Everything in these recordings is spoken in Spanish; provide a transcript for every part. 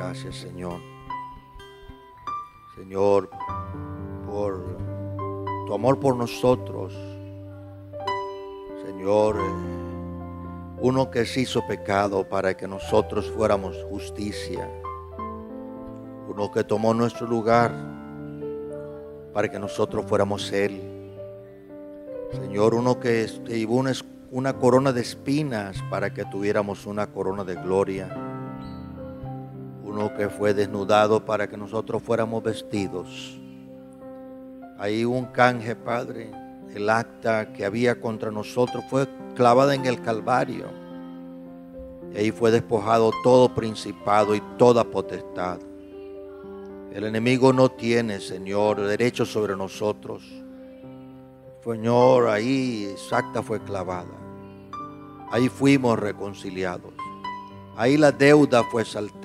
Gracias, Señor. Señor, por tu amor por nosotros. Señor, uno que se hizo pecado para que nosotros fuéramos justicia. Uno que tomó nuestro lugar para que nosotros fuéramos Él. Señor, uno que llevó una corona de espinas para que tuviéramos una corona de gloria. Uno que fue desnudado para que nosotros fuéramos vestidos. Ahí un canje, Padre. El acta que había contra nosotros fue clavada en el Calvario. Y ahí fue despojado todo principado y toda potestad. El enemigo no tiene, Señor, derecho sobre nosotros. Señor, ahí esa acta fue clavada. Ahí fuimos reconciliados. Ahí la deuda fue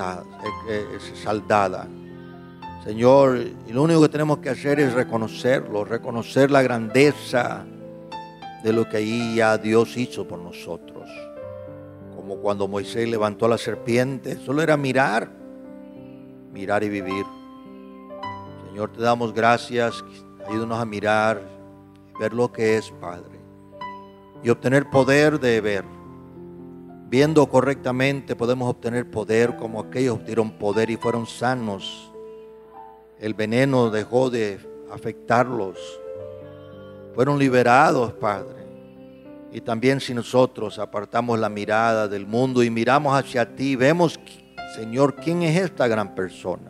saldada. Señor, y lo único que tenemos que hacer es reconocerlo, reconocer la grandeza de lo que ahí ya Dios hizo por nosotros. Como cuando Moisés levantó a la serpiente, solo era mirar y vivir. Señor, te damos gracias, ayúdanos a mirar, ver lo que es, Padre, y obtener poder de ver. Viendo correctamente podemos obtener poder como aquellos obtuvieron poder y fueron sanos. El veneno dejó de afectarlos. Fueron liberados, Padre. Y también si nosotros apartamos la mirada del mundo y miramos hacia ti, vemos, Señor, quién es esta gran persona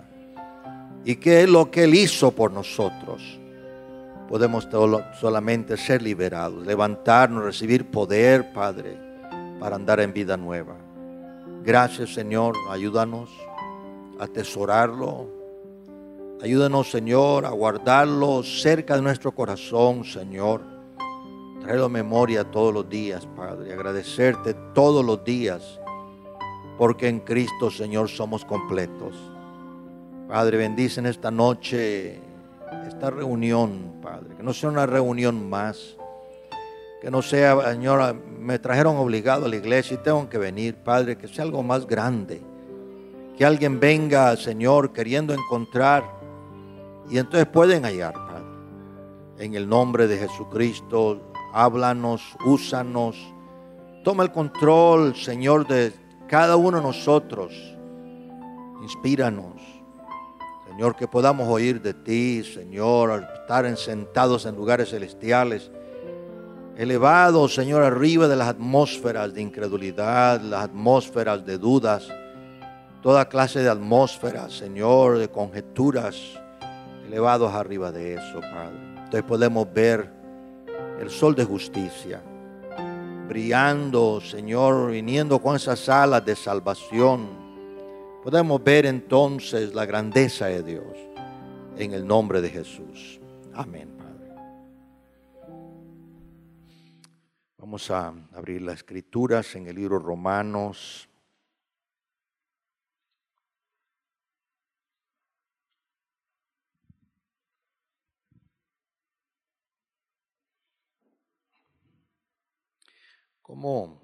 y qué es lo que Él hizo por nosotros. Podemos solamente ser liberados, levantarnos, recibir poder, Padre, para andar en vida nueva. Gracias, Señor, ayúdanos a atesorarlo. Ayúdanos, Señor, a guardarlo cerca de nuestro corazón, Señor. Traerlo a memoria todos los días, Padre. Agradecerte todos los días, porque en Cristo, Señor, somos completos. Padre, bendice en esta noche esta reunión, Padre. Que no sea una reunión más. Que no sea, Señor, me trajeron obligado a la iglesia y tengo que venir, Padre. Que sea algo más grande. Que alguien venga, Señor, queriendo encontrar y entonces pueden hallar, Padre. En el nombre de Jesucristo, háblanos, úsanos. Toma el control, Señor, de cada uno de nosotros. Inspíranos, Señor, que podamos oír de ti, Señor, estar sentados en lugares celestiales, elevados, Señor, arriba de las atmósferas de incredulidad, las atmósferas de dudas, toda clase de atmósferas, Señor, de conjeturas, elevados arriba de eso, Padre. Entonces podemos ver el sol de justicia brillando, Señor, viniendo con esas alas de salvación. Podemos ver entonces la grandeza de Dios en el nombre de Jesús. Amén, Padre. Vamos a abrir las escrituras en el libro Romanos. Cómo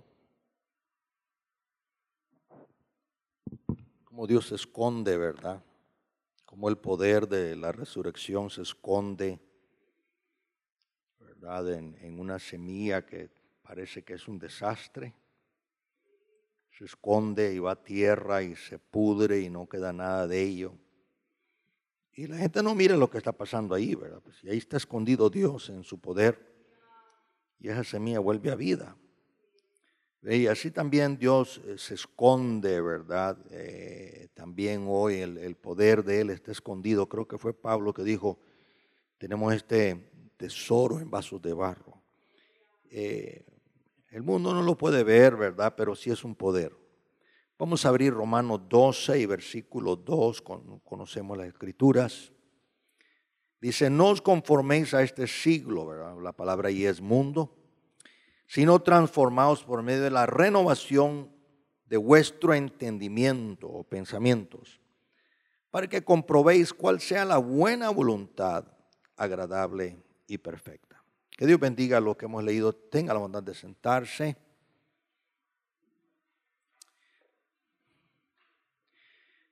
Dios se esconde, ¿verdad? Cómo el poder de la resurrección se esconde, ¿verdad? En una semilla que parece que es un desastre. Se esconde y va a tierra y se pudre y no queda nada de ello. Y la gente no mira lo que está pasando ahí, ¿verdad? Pues, y ahí está escondido Dios en su poder. Y esa semilla vuelve a vida. Y así también Dios se esconde, ¿verdad? También hoy el poder de Él está escondido. Creo que fue Pablo que dijo, tenemos este tesoro en vasos de barro. El mundo no lo puede ver, ¿verdad? Pero sí es un poder. Vamos a abrir Romanos 12 y versículo 2, conocemos las escrituras. Dice, no os conforméis a este siglo, ¿verdad? La palabra ahí es mundo, sino transformaos por medio de la renovación de vuestro entendimiento o pensamientos, para que comprobéis cuál sea la buena voluntad, agradable y perfecta. Que Dios bendiga lo que hemos leído. Tenga la bondad de sentarse.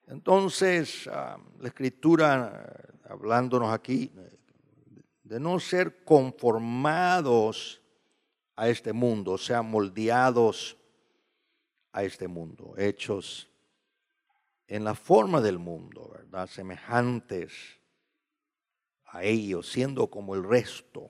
Entonces, la Escritura, hablándonos aquí, de no ser conformados a este mundo, o sea, moldeados a este mundo, hechos en la forma del mundo, ¿verdad? Semejantes a ellos, siendo como el resto.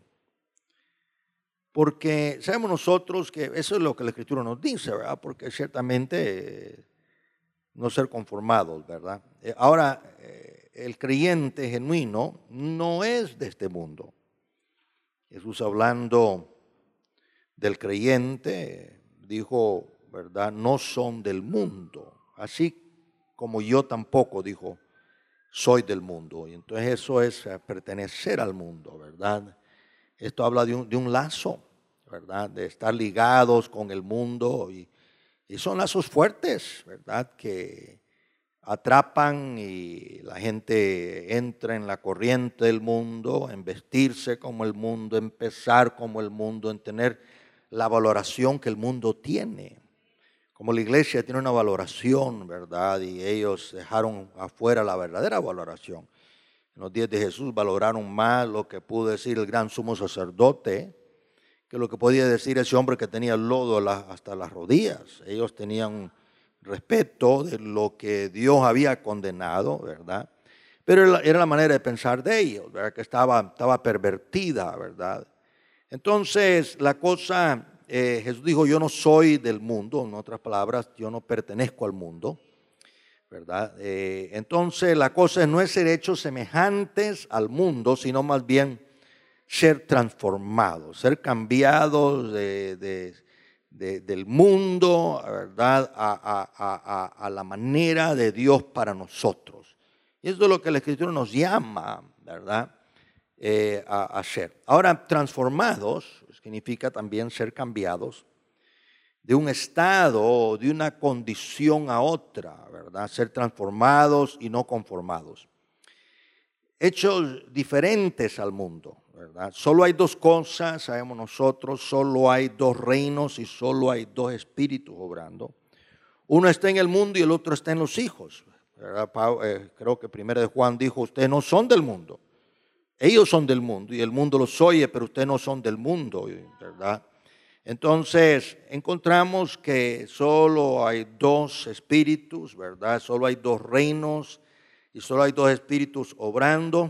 Porque sabemos nosotros que eso es lo que la Escritura nos dice, ¿verdad? Porque ciertamente no ser conformados, ¿verdad? Ahora, el creyente genuino no es de este mundo. Jesús, hablando del creyente, dijo, ¿verdad? No son del mundo, así como yo tampoco, dijo, soy del mundo. Y entonces eso es pertenecer al mundo, ¿verdad? Esto habla de un lazo, ¿verdad? De estar ligados con el mundo y son lazos fuertes, ¿verdad? Que atrapan y la gente entra en la corriente del mundo, en vestirse como el mundo, en pensar como el mundo, en tener la valoración que el mundo tiene. Como la iglesia tiene una valoración, ¿verdad? Y ellos dejaron afuera la verdadera valoración. En los días de Jesús valoraron más lo que pudo decir el gran sumo sacerdote que lo que podía decir ese hombre que tenía el lodo hasta las rodillas. Ellos tenían respeto de lo que Dios había condenado, ¿verdad? Pero era la manera de pensar de ellos, ¿verdad? Que estaba pervertida, ¿verdad? Entonces, la cosa, Jesús dijo, yo no soy del mundo, en otras palabras, yo no pertenezco al mundo, ¿verdad? Entonces, la cosa no es ser hechos semejantes al mundo, sino más bien ser transformados, ser cambiados del mundo, ¿verdad? A la manera de Dios para nosotros. Y eso es lo que la Escritura nos llama, ¿verdad? A hacer. Ahora, transformados significa también ser cambiados de un estado, de una condición a otra, ¿verdad? Ser transformados y no conformados. Hechos diferentes al mundo, ¿verdad? Solo hay dos cosas, sabemos nosotros, solo hay dos reinos y solo hay dos espíritus obrando. Uno está en el mundo y el otro está en los hijos, ¿verdad? Creo que primero de Juan dijo, ustedes no son del mundo. Ellos son del mundo y el mundo los oye, pero ustedes no son del mundo, ¿verdad? Entonces, encontramos que solo hay dos espíritus, ¿verdad? Solo hay dos reinos y solo hay dos espíritus obrando.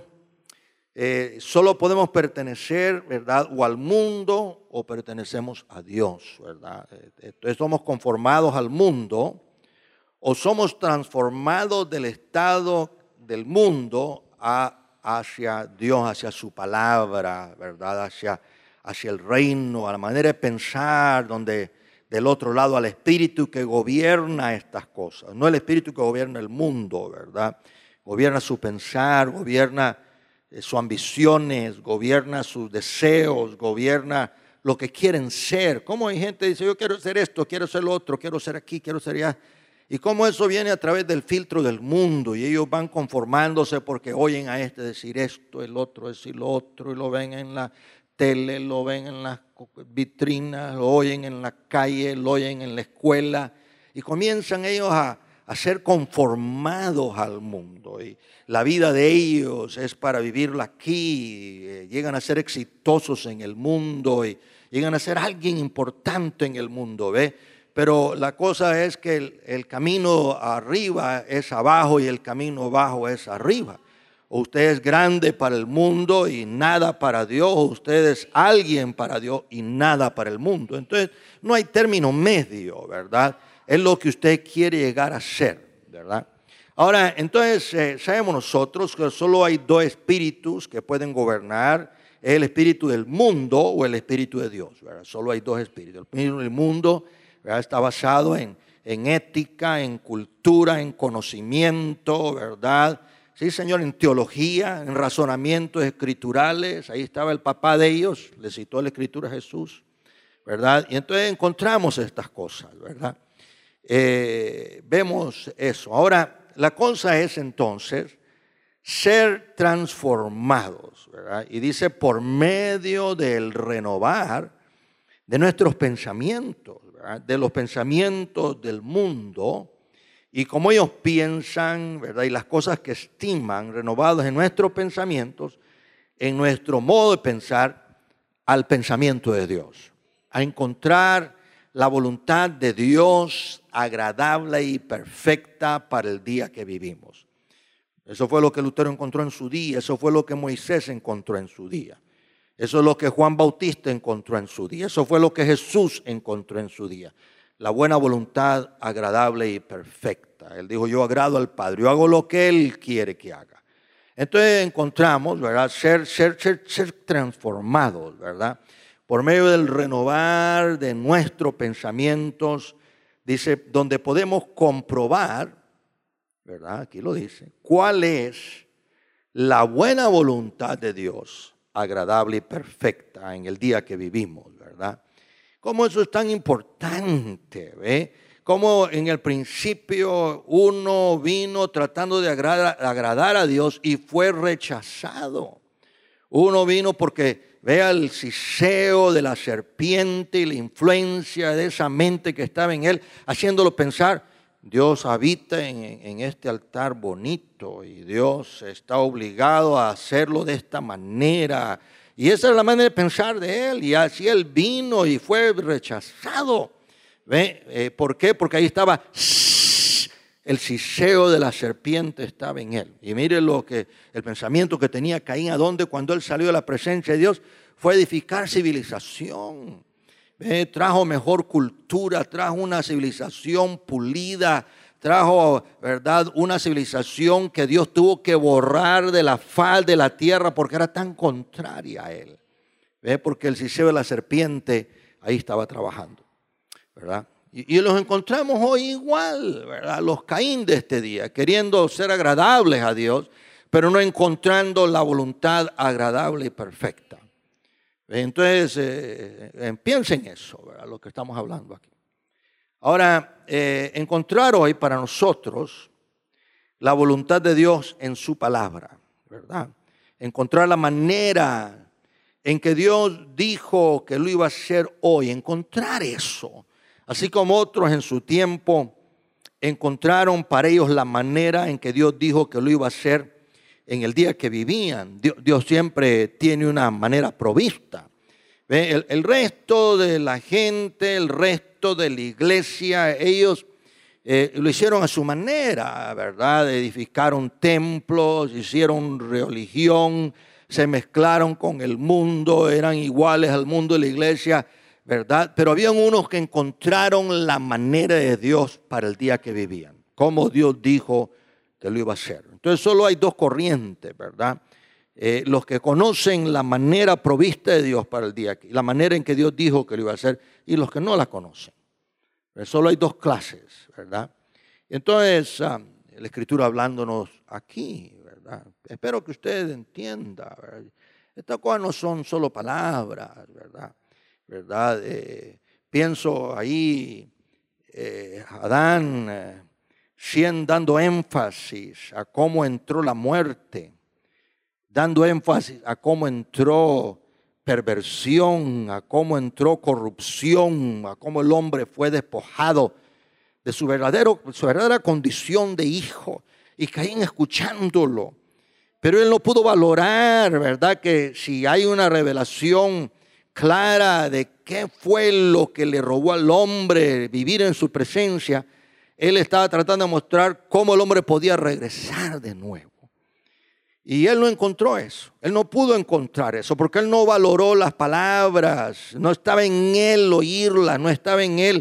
Solo podemos pertenecer, ¿verdad? O al mundo o pertenecemos a Dios, ¿verdad? Entonces somos conformados al mundo o somos transformados del estado del mundo hacia Dios, hacia su palabra, ¿verdad? Hacia el reino, a la manera de pensar, donde del otro lado al espíritu que gobierna estas cosas, no el espíritu que gobierna el mundo, ¿verdad? Gobierna su pensar, gobierna sus ambiciones, gobierna sus deseos, gobierna lo que quieren ser. Como hay gente que dice, yo quiero ser esto, quiero ser lo otro, quiero ser aquí, quiero ser allá. Y cómo eso viene a través del filtro del mundo y ellos van conformándose porque oyen a este decir esto, el otro decir lo otro y lo ven en la tele, lo ven en las vitrinas, lo oyen en la calle, lo oyen en la escuela y comienzan ellos a ser conformados al mundo. Y la vida de ellos es para vivirla aquí, llegan a ser exitosos en el mundo y llegan a ser alguien importante en el mundo, ¿ve? Pero la cosa es que el camino arriba es abajo y el camino abajo es arriba. O usted es grande para el mundo y nada para Dios, o usted es alguien para Dios y nada para el mundo. Entonces no hay término medio, ¿verdad? Es lo que usted quiere llegar a ser, ¿verdad? Ahora, entonces sabemos nosotros que solo hay dos espíritus que pueden gobernar, el espíritu del mundo o el espíritu de Dios, ¿verdad? Solo hay dos espíritus. El espíritu del mundo, ¿verdad? Está basado en ética, en cultura, en conocimiento, ¿verdad? Sí, Señor, en teología, en razonamientos escriturales. Ahí estaba el papá de ellos, le citó la escritura a Jesús, ¿verdad? Y entonces encontramos estas cosas, ¿verdad? Vemos eso. Ahora, la cosa es entonces ser transformados, ¿verdad? Y dice por medio del renovar de nuestros pensamientos, ¿verdad? De los pensamientos del mundo y cómo ellos piensan, ¿verdad? Y las cosas que estiman, renovados en nuestros pensamientos, en nuestro modo de pensar, al pensamiento de Dios. A encontrar la voluntad de Dios agradable y perfecta para el día que vivimos. Eso fue lo que Lutero encontró en su día, eso fue lo que Moisés encontró en su día. Eso es lo que Juan Bautista encontró en su día, eso fue lo que Jesús encontró en su día. La buena voluntad agradable y perfecta. Él dijo, yo agrado al Padre, yo hago lo que Él quiere que haga. Entonces encontramos, ¿verdad? Ser transformados, ¿verdad? Por medio del renovar de nuestros pensamientos, dice, donde podemos comprobar, ¿verdad? Aquí lo dice, cuál es la buena voluntad de Dios, agradable y perfecta en el día que vivimos, ¿verdad? Cómo eso es tan importante, ¿ve? Cómo en el principio uno vino tratando de agradar a Dios y fue rechazado. Uno vino porque vea el siseo de la serpiente y la influencia de esa mente que estaba en él, haciéndolo pensar, Dios habita en este altar bonito y Dios está obligado a hacerlo de esta manera. Y esa es la manera de pensar de él. Y así él vino y fue rechazado. ¿Ve? ¿Por qué? Porque ahí estaba el siseo de la serpiente estaba en él. Y mire el pensamiento que tenía Caín, ¿a dónde? Cuando él salió de la presencia de Dios, fue edificar civilización. Trajo mejor cultura, trajo una civilización pulida, trajo, ¿verdad?, una civilización que Dios tuvo que borrar de la faz de la tierra porque era tan contraria a él. Porque el siseo de la serpiente ahí estaba trabajando, ¿verdad? Y los encontramos hoy igual, ¿verdad? Los Caín de este día, queriendo ser agradables a Dios, pero no encontrando la voluntad agradable y perfecta. Entonces, piensen en eso, ¿verdad? Lo que estamos hablando aquí. Ahora, encontrar hoy para nosotros la voluntad de Dios en su palabra, ¿verdad? Encontrar la manera en que Dios dijo que lo iba a hacer hoy, encontrar eso. Así como otros en su tiempo encontraron para ellos la manera en que Dios dijo que lo iba a hacer en el día que vivían. Dios siempre tiene una manera provista. El resto de la gente, el resto de la iglesia, ellos lo hicieron a su manera, ¿verdad? Edificaron templos, hicieron religión, se mezclaron con el mundo, eran iguales al mundo de la iglesia, ¿verdad? Pero habían unos que encontraron la manera de Dios para el día que vivían, como Dios dijo que lo iba a hacer. Entonces solo hay dos corrientes, ¿verdad? Los que conocen la manera provista de Dios para el día, la manera en que Dios dijo que lo iba a hacer, y los que no la conocen. Solo hay dos clases, ¿verdad? Entonces, la Escritura hablándonos aquí, ¿verdad? Espero que usted entienda, ¿verdad? Estas cosas no son solo palabras, ¿verdad? Pienso ahí, Adán, dando énfasis a cómo entró la muerte, dando énfasis a cómo entró perversión, a cómo entró corrupción, a cómo el hombre fue despojado de su verdadera condición de hijo. Y Caín escuchándolo. Pero él no pudo valorar, ¿verdad?, que si hay una revelación clara de qué fue lo que le robó al hombre vivir en su presencia, él estaba tratando de mostrar cómo el hombre podía regresar de nuevo. Y él no encontró eso, él no pudo encontrar eso, porque él no valoró las palabras, no estaba en él oírlas, no estaba en él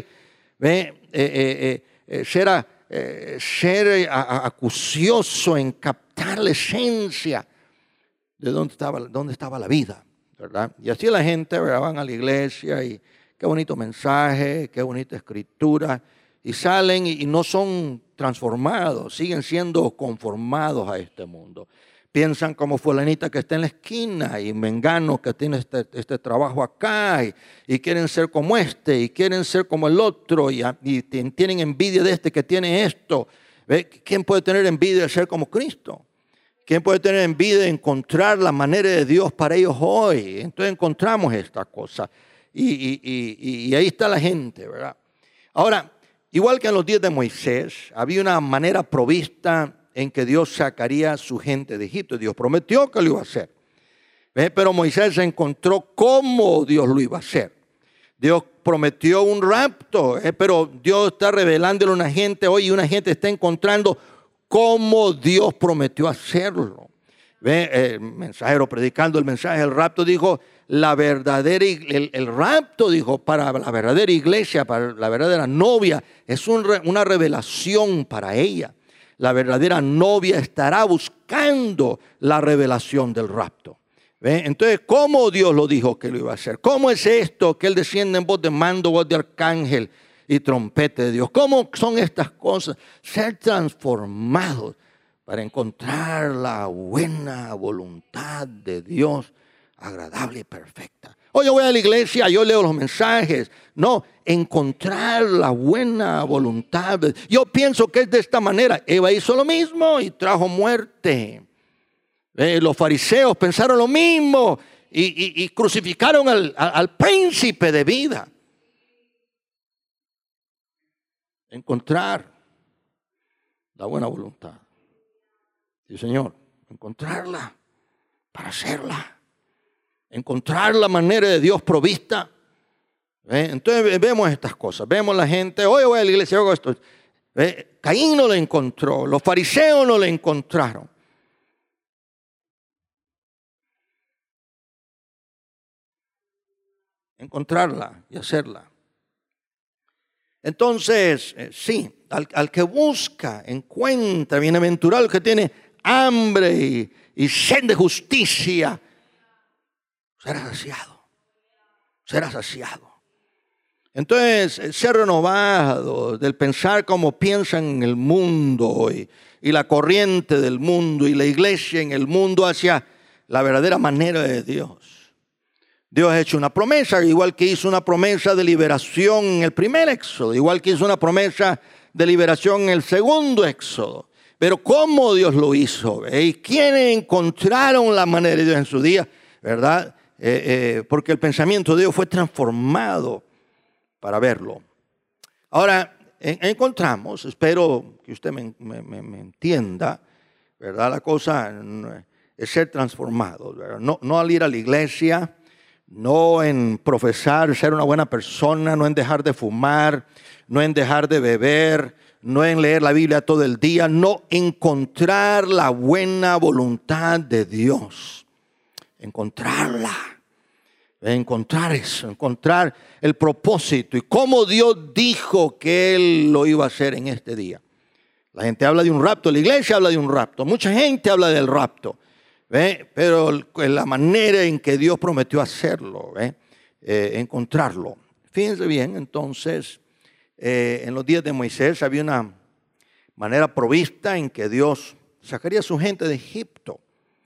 ser acucioso en captar la esencia de dónde estaba la vida, ¿verdad? Y así la gente, ¿verdad?, van a la iglesia y qué bonito mensaje, qué bonita escritura, y salen y no son transformados, siguen siendo conformados a este mundo. Piensan como fulanita que está en la esquina y mengano que tiene este trabajo acá y quieren ser como este y quieren ser como el otro y tienen envidia de este que tiene esto. ¿Quién puede tener envidia de ser como Cristo? ¿Quién puede tener envidia de encontrar la manera de Dios para ellos hoy? Entonces encontramos esta cosa y ahí está la gente, ¿verdad? Ahora, igual que en los días de Moisés, había una manera provista en que Dios sacaría a su gente de Egipto. Dios prometió que lo iba a hacer. Pero Moisés encontró cómo Dios lo iba a hacer. Dios prometió un rapto, pero Dios está revelándole a una gente hoy y una gente está encontrando cómo Dios prometió hacerlo. El mensajero predicando el mensaje del rapto dijo, el rapto, dijo, para la verdadera iglesia, para la verdadera novia, es una revelación para ella. La verdadera novia estará buscando la revelación del rapto. Entonces, ¿cómo Dios lo dijo que lo iba a hacer? ¿Cómo es esto que Él desciende en voz de mando, voz de arcángel y trompete de Dios? ¿Cómo son estas cosas? Ser transformados para encontrar la buena voluntad de Dios, agradable y perfecta. Hoy yo voy a la iglesia, yo leo los mensajes. No, encontrar la buena voluntad. Yo pienso que es de esta manera. Eva hizo lo mismo y trajo muerte. Los fariseos pensaron lo mismo y crucificaron al príncipe de vida. Encontrar la buena voluntad. Sí, Señor, encontrarla para hacerla. Encontrar la manera de Dios provista. Entonces vemos estas cosas. Vemos la gente, hoy voy a la iglesia, hago esto. Caín no la encontró, los fariseos no la encontraron. Encontrarla y hacerla. Entonces, sí, al que busca, encuentra, bienaventurado el que tiene hambre y sed de justicia, será saciado. Será saciado. Entonces, ser renovado del pensar como piensan en el mundo y la corriente del mundo y la iglesia en el mundo hacia la verdadera manera de Dios. Dios ha hecho una promesa, igual que hizo una promesa de liberación en el primer éxodo, igual que hizo una promesa de liberación en el segundo éxodo. Pero ¿cómo Dios lo hizo? ¿Y quiénes encontraron la manera de Dios en su día? ¿Verdad? Porque el pensamiento de Dios fue transformado para verlo. Ahora, encontramos, espero que usted me entienda, ¿verdad? La cosa es ser transformado, ¿verdad? No al ir a la iglesia, no en profesar ser una buena persona, no en dejar de fumar, no en dejar de beber, no en leer la Biblia todo el día, no encontrar la buena voluntad de Dios. Encontrarla. Encontrar eso, encontrar el propósito y cómo Dios dijo que Él lo iba a hacer en este día. La gente habla de un rapto, la iglesia habla de un rapto, mucha gente habla del rapto. Pero la manera en que Dios prometió hacerlo, encontrarlo. Fíjense bien, entonces, en los días de Moisés había una manera provista en que Dios sacaría a su gente de Egipto.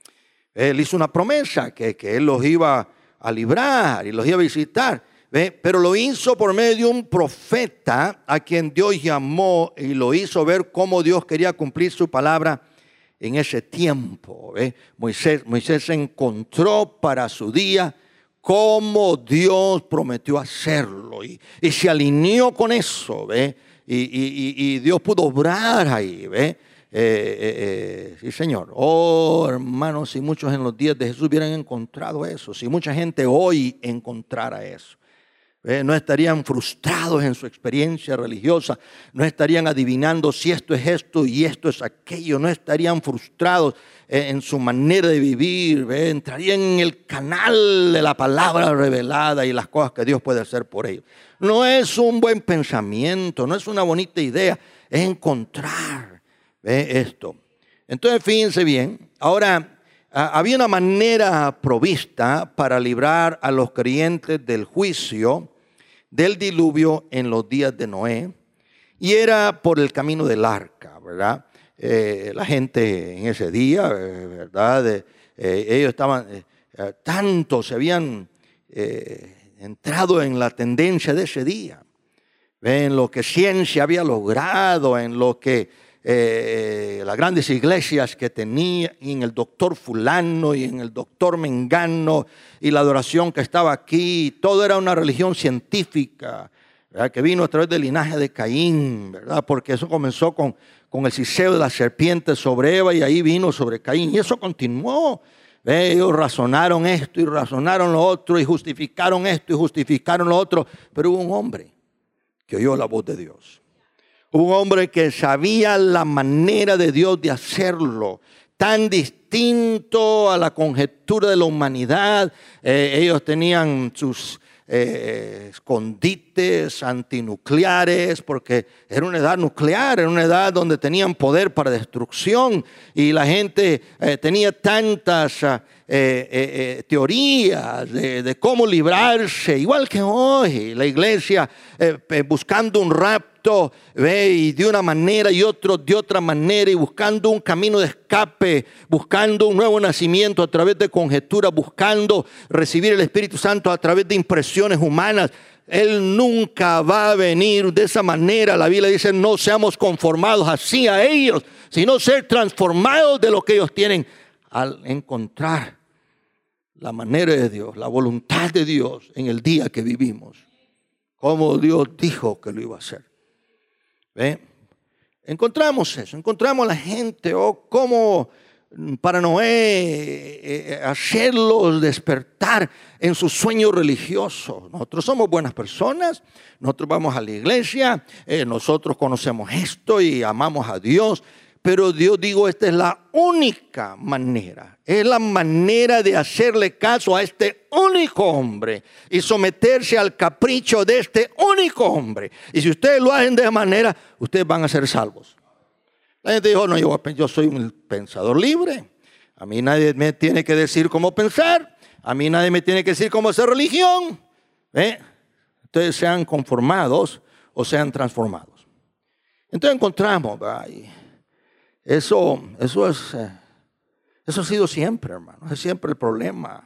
Él hizo una promesa que Él los iba a librar y los iba a visitar. Pero lo hizo por medio de un profeta a quien Dios llamó y lo hizo ver cómo Dios quería cumplir su palabra en ese tiempo. Moisés encontró para su día cómo Dios prometió hacerlo y se alineó con eso. Y Dios pudo obrar ahí. Sí, Señor. Oh, hermanos, si muchos en los días de Jesús hubieran encontrado eso, si mucha gente hoy encontrara eso, no estarían frustrados en su experiencia religiosa, no estarían adivinando si esto es esto y esto es aquello, no estarían frustrados en su manera de vivir, entrarían en el canal de la palabra revelada y las cosas que Dios puede hacer por ellos. No es un buen pensamiento, no es una bonita idea, es encontrar esto. Entonces fíjense bien, ahora había una manera provista para librar a los creyentes del juicio del diluvio en los días de Noé, y era por el camino del arca, ¿verdad? La gente en ese día, ¿verdad? Ellos estaban, tanto se habían entrado en la tendencia de ese día, en lo que ciencia había logrado, en lo que las grandes iglesias que tenía, y en el doctor fulano y en el doctor mengano y la adoración que estaba aquí, todo era una religión científica, ¿verdad? Que vino a través del linaje de Caín, ¿verdad? Porque eso comenzó con el siseo de la serpiente sobre Eva y ahí vino sobre Caín. Y eso continuó. Ellos razonaron esto y razonaron lo otro y justificaron esto y justificaron lo otro. Pero hubo un hombre que oyó la voz de Dios. Hubo un hombre que sabía la manera de Dios de hacerlo. Tan distinto a la conjetura de la humanidad. Ellos tenían sus escondites antinucleares, porque era una edad nuclear, era una edad donde tenían poder para destrucción y la gente tenía tantas teorías de cómo librarse, igual que hoy la iglesia buscando un rapto, y de una manera y otro de otra manera, y buscando un camino de escape, buscando un nuevo nacimiento a través de conjeturas, buscando recibir el Espíritu Santo a través de impresiones humanas. Él nunca va a venir de esa manera. La Biblia dice: no seamos conformados así a ellos, sino ser transformados de lo que ellos tienen, al encontrar la manera de Dios, la voluntad de Dios en el día que vivimos, como Dios dijo que lo iba a hacer. Encontramos eso, encontramos a la gente, como para Noé, hacerlos despertar en su sueño religioso. Nosotros somos buenas personas, nosotros vamos a la iglesia, nosotros conocemos esto y amamos a Dios. Pero Dios dijo: esta es la única manera. Es la manera de hacerle caso a este único hombre y someterse al capricho de este único hombre. Y si ustedes lo hacen de esa manera, ustedes van a ser salvos. La gente dijo: no, yo soy un pensador libre. A mí nadie me tiene que decir cómo pensar. A mí nadie me tiene que decir cómo hacer religión. Ustedes sean conformados o sean transformados. Entonces encontramos, Eso ha sido siempre, hermano. Es siempre el problema.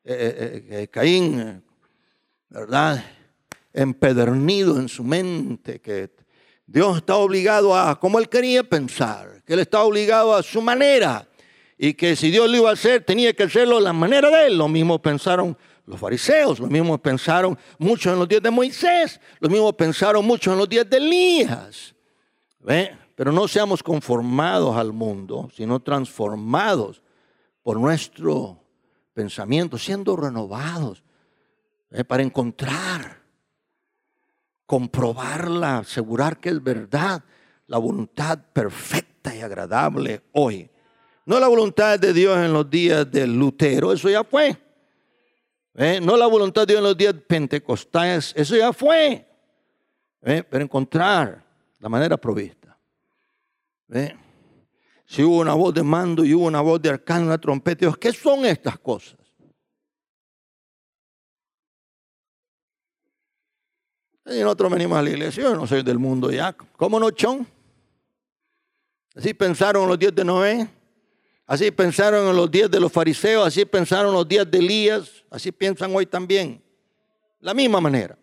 Caín, ¿verdad? Empedernido en su mente, que Dios está obligado a como él quería pensar, que él está obligado a su manera, y que si Dios lo iba a hacer, tenía que hacerlo a la manera de él. Lo mismo pensaron los fariseos, lo mismo pensaron muchos en los días de Moisés, lo mismo pensaron muchos en los días de Elías. Pero no seamos conformados al mundo, sino transformados por nuestro pensamiento, siendo renovados para encontrar, comprobarla, asegurar que es verdad, la voluntad perfecta y agradable hoy. No la voluntad de Dios en los días de Lutero, eso ya fue. No la voluntad de Dios en los días pentecostales, eso ya fue. Pero encontrar la manera provista. Si hubo una voz de mando y hubo una voz de arcángel, una trompeta, Dios, ¿qué son estas cosas? Y nosotros venimos a la iglesia: yo no soy del mundo ya. ¿Cómo no, chon? Así pensaron en los días de Noé, así pensaron en los días de los fariseos, así pensaron en los días de Elías, así piensan hoy también. La misma manera.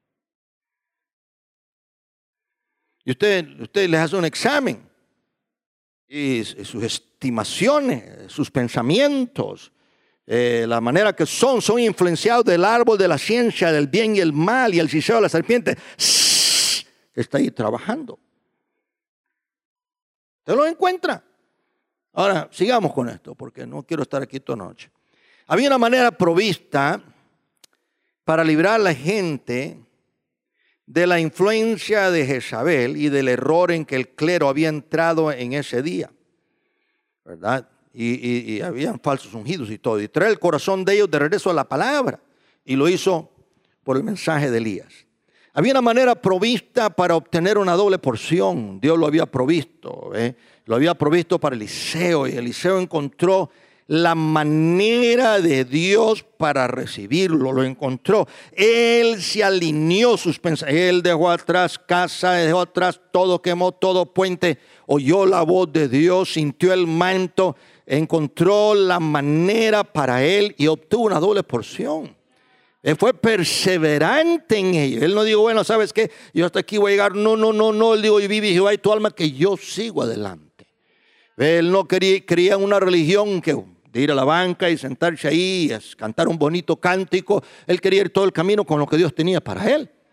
Y usted les hace un examen. Y sus estimaciones, sus pensamientos, la manera que son influenciados del árbol de la ciencia del bien y el mal y el siseo de la serpiente. Está ahí trabajando. ¿Usted lo encuentra? Ahora, sigamos con esto, porque no quiero estar aquí toda noche. Había una manera provista para librar a la gente de la influencia de Jezabel y del error en que el clero había entrado en ese día, ¿verdad? Y habían falsos ungidos y todo, y traer el corazón de ellos de regreso a la palabra, y lo hizo por el mensaje de Elías. Había una manera provista para obtener una doble porción. Dios lo había provisto, lo había provisto para Eliseo, y Eliseo encontró la manera de Dios para recibirlo, lo encontró. Él se alineó sus pensamientos, él dejó atrás casa, dejó atrás todo, quemó todo puente, oyó la voz de Dios, sintió el manto, encontró la manera para él y obtuvo una doble porción. Él fue perseverante en ello. Él no dijo: bueno, ¿sabes qué? Yo hasta aquí voy a llegar. No. Él dijo: y vive Jehová y tu alma, que yo sigo adelante. Él no quería una religión de ir a la banca y sentarse ahí y cantar un bonito cántico. Él quería ir todo el camino con lo que Dios tenía para él.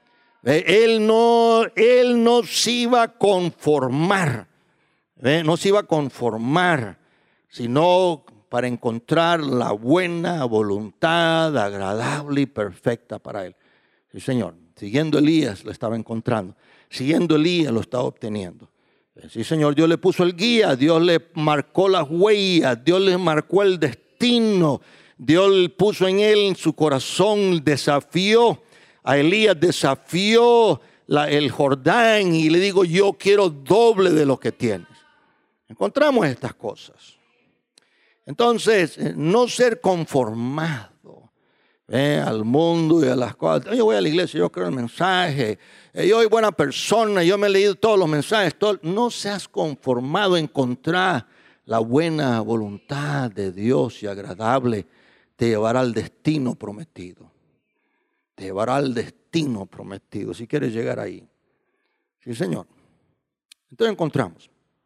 Él no se iba a conformar. No se iba a conformar, sino para encontrar la buena voluntad, agradable y perfecta para él. Sí, Señor. Siguiendo Elías lo estaba encontrando. Siguiendo Elías lo estaba obteniendo. Sí, Señor. Dios le puso el guía. Dios le marcó las huellas. Dios le marcó el destino. Dios puso en él, en su corazón, desafió a Elías, desafió el Jordán y le digo, yo quiero doble de lo que tienes. Encontramos estas cosas. Entonces, no ser conformado al mundo y a las cosas. Yo voy a la iglesia, yo creo el mensaje, yo soy buena persona, yo me he leído todos los mensajes. No seas conformado, encontrar la buena voluntad de Dios y agradable. Te llevará al destino prometido. Te llevará al destino prometido, si quieres llegar ahí. Sí, Señor. Entonces encontramos.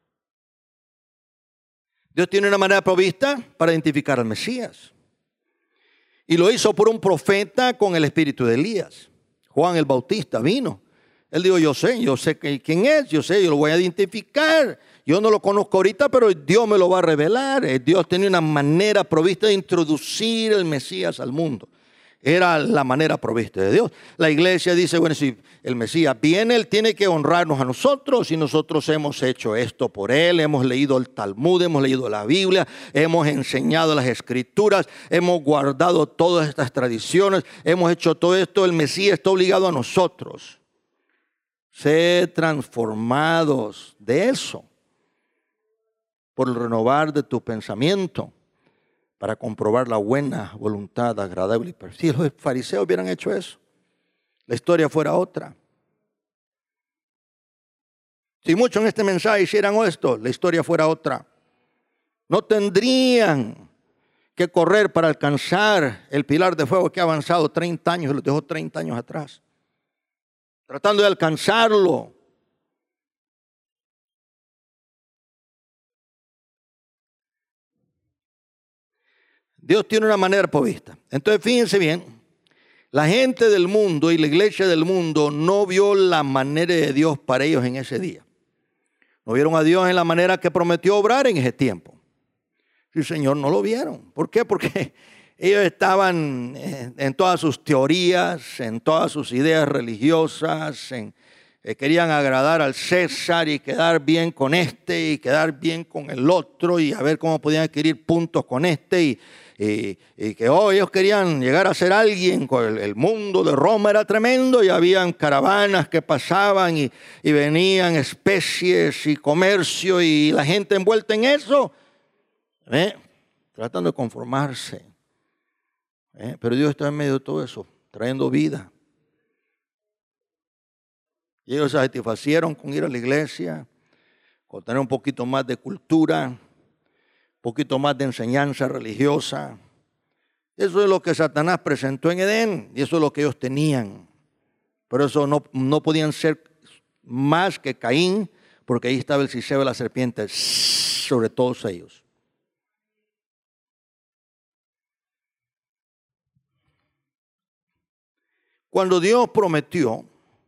Dios tiene una manera provista para identificar al Mesías. Y lo hizo por un profeta con el espíritu de Elías. Juan el Bautista vino. Él dijo, yo sé quién es, yo lo voy a identificar. Yo no lo conozco ahorita, pero Dios me lo va a revelar. Dios tenía una manera provista de introducir el Mesías al mundo. Era la manera provista de Dios. La iglesia dice, bueno, si el Mesías viene, Él tiene que honrarnos a nosotros. Y nosotros hemos hecho esto por Él. Hemos leído el Talmud, hemos leído la Biblia, hemos enseñado las Escrituras, hemos guardado todas estas tradiciones, hemos hecho todo esto. El Mesías está obligado a nosotros. Ser transformados de eso por el renovar de tu pensamiento, para comprobar la buena voluntad agradable y perfecta. Si los fariseos hubieran hecho eso, la historia fuera otra. Si muchos en este mensaje hicieran esto, la historia fuera otra. No tendrían que correr para alcanzar el pilar de fuego que ha avanzado 30 años y los dejó 30 años atrás, tratando de alcanzarlo. Dios tiene una manera provista. Entonces fíjense bien, la gente del mundo y la iglesia del mundo no vio la manera de Dios para ellos en ese día. No vieron a Dios en la manera que prometió obrar en ese tiempo. Sí, Señor, no lo vieron. ¿Por qué? Porque ellos estaban en todas sus teorías, en todas sus ideas religiosas, querían agradar al César y quedar bien con este y quedar bien con el otro y a ver cómo podían adquirir puntos con este y que ellos querían llegar a ser alguien. El mundo de Roma era tremendo y habían caravanas que pasaban y venían especies y comercio y la gente envuelta en eso, tratando de conformarse. Pero Dios está en medio de todo eso, trayendo vida. Y ellos se satisfacieron con ir a la iglesia, con tener un poquito más de cultura, un poquito más de enseñanza religiosa. Eso es lo que Satanás presentó en Edén y eso es lo que ellos tenían. Pero eso no podían ser más que Caín, porque ahí estaba el siseo de la serpiente sobre todos ellos. Cuando Dios prometió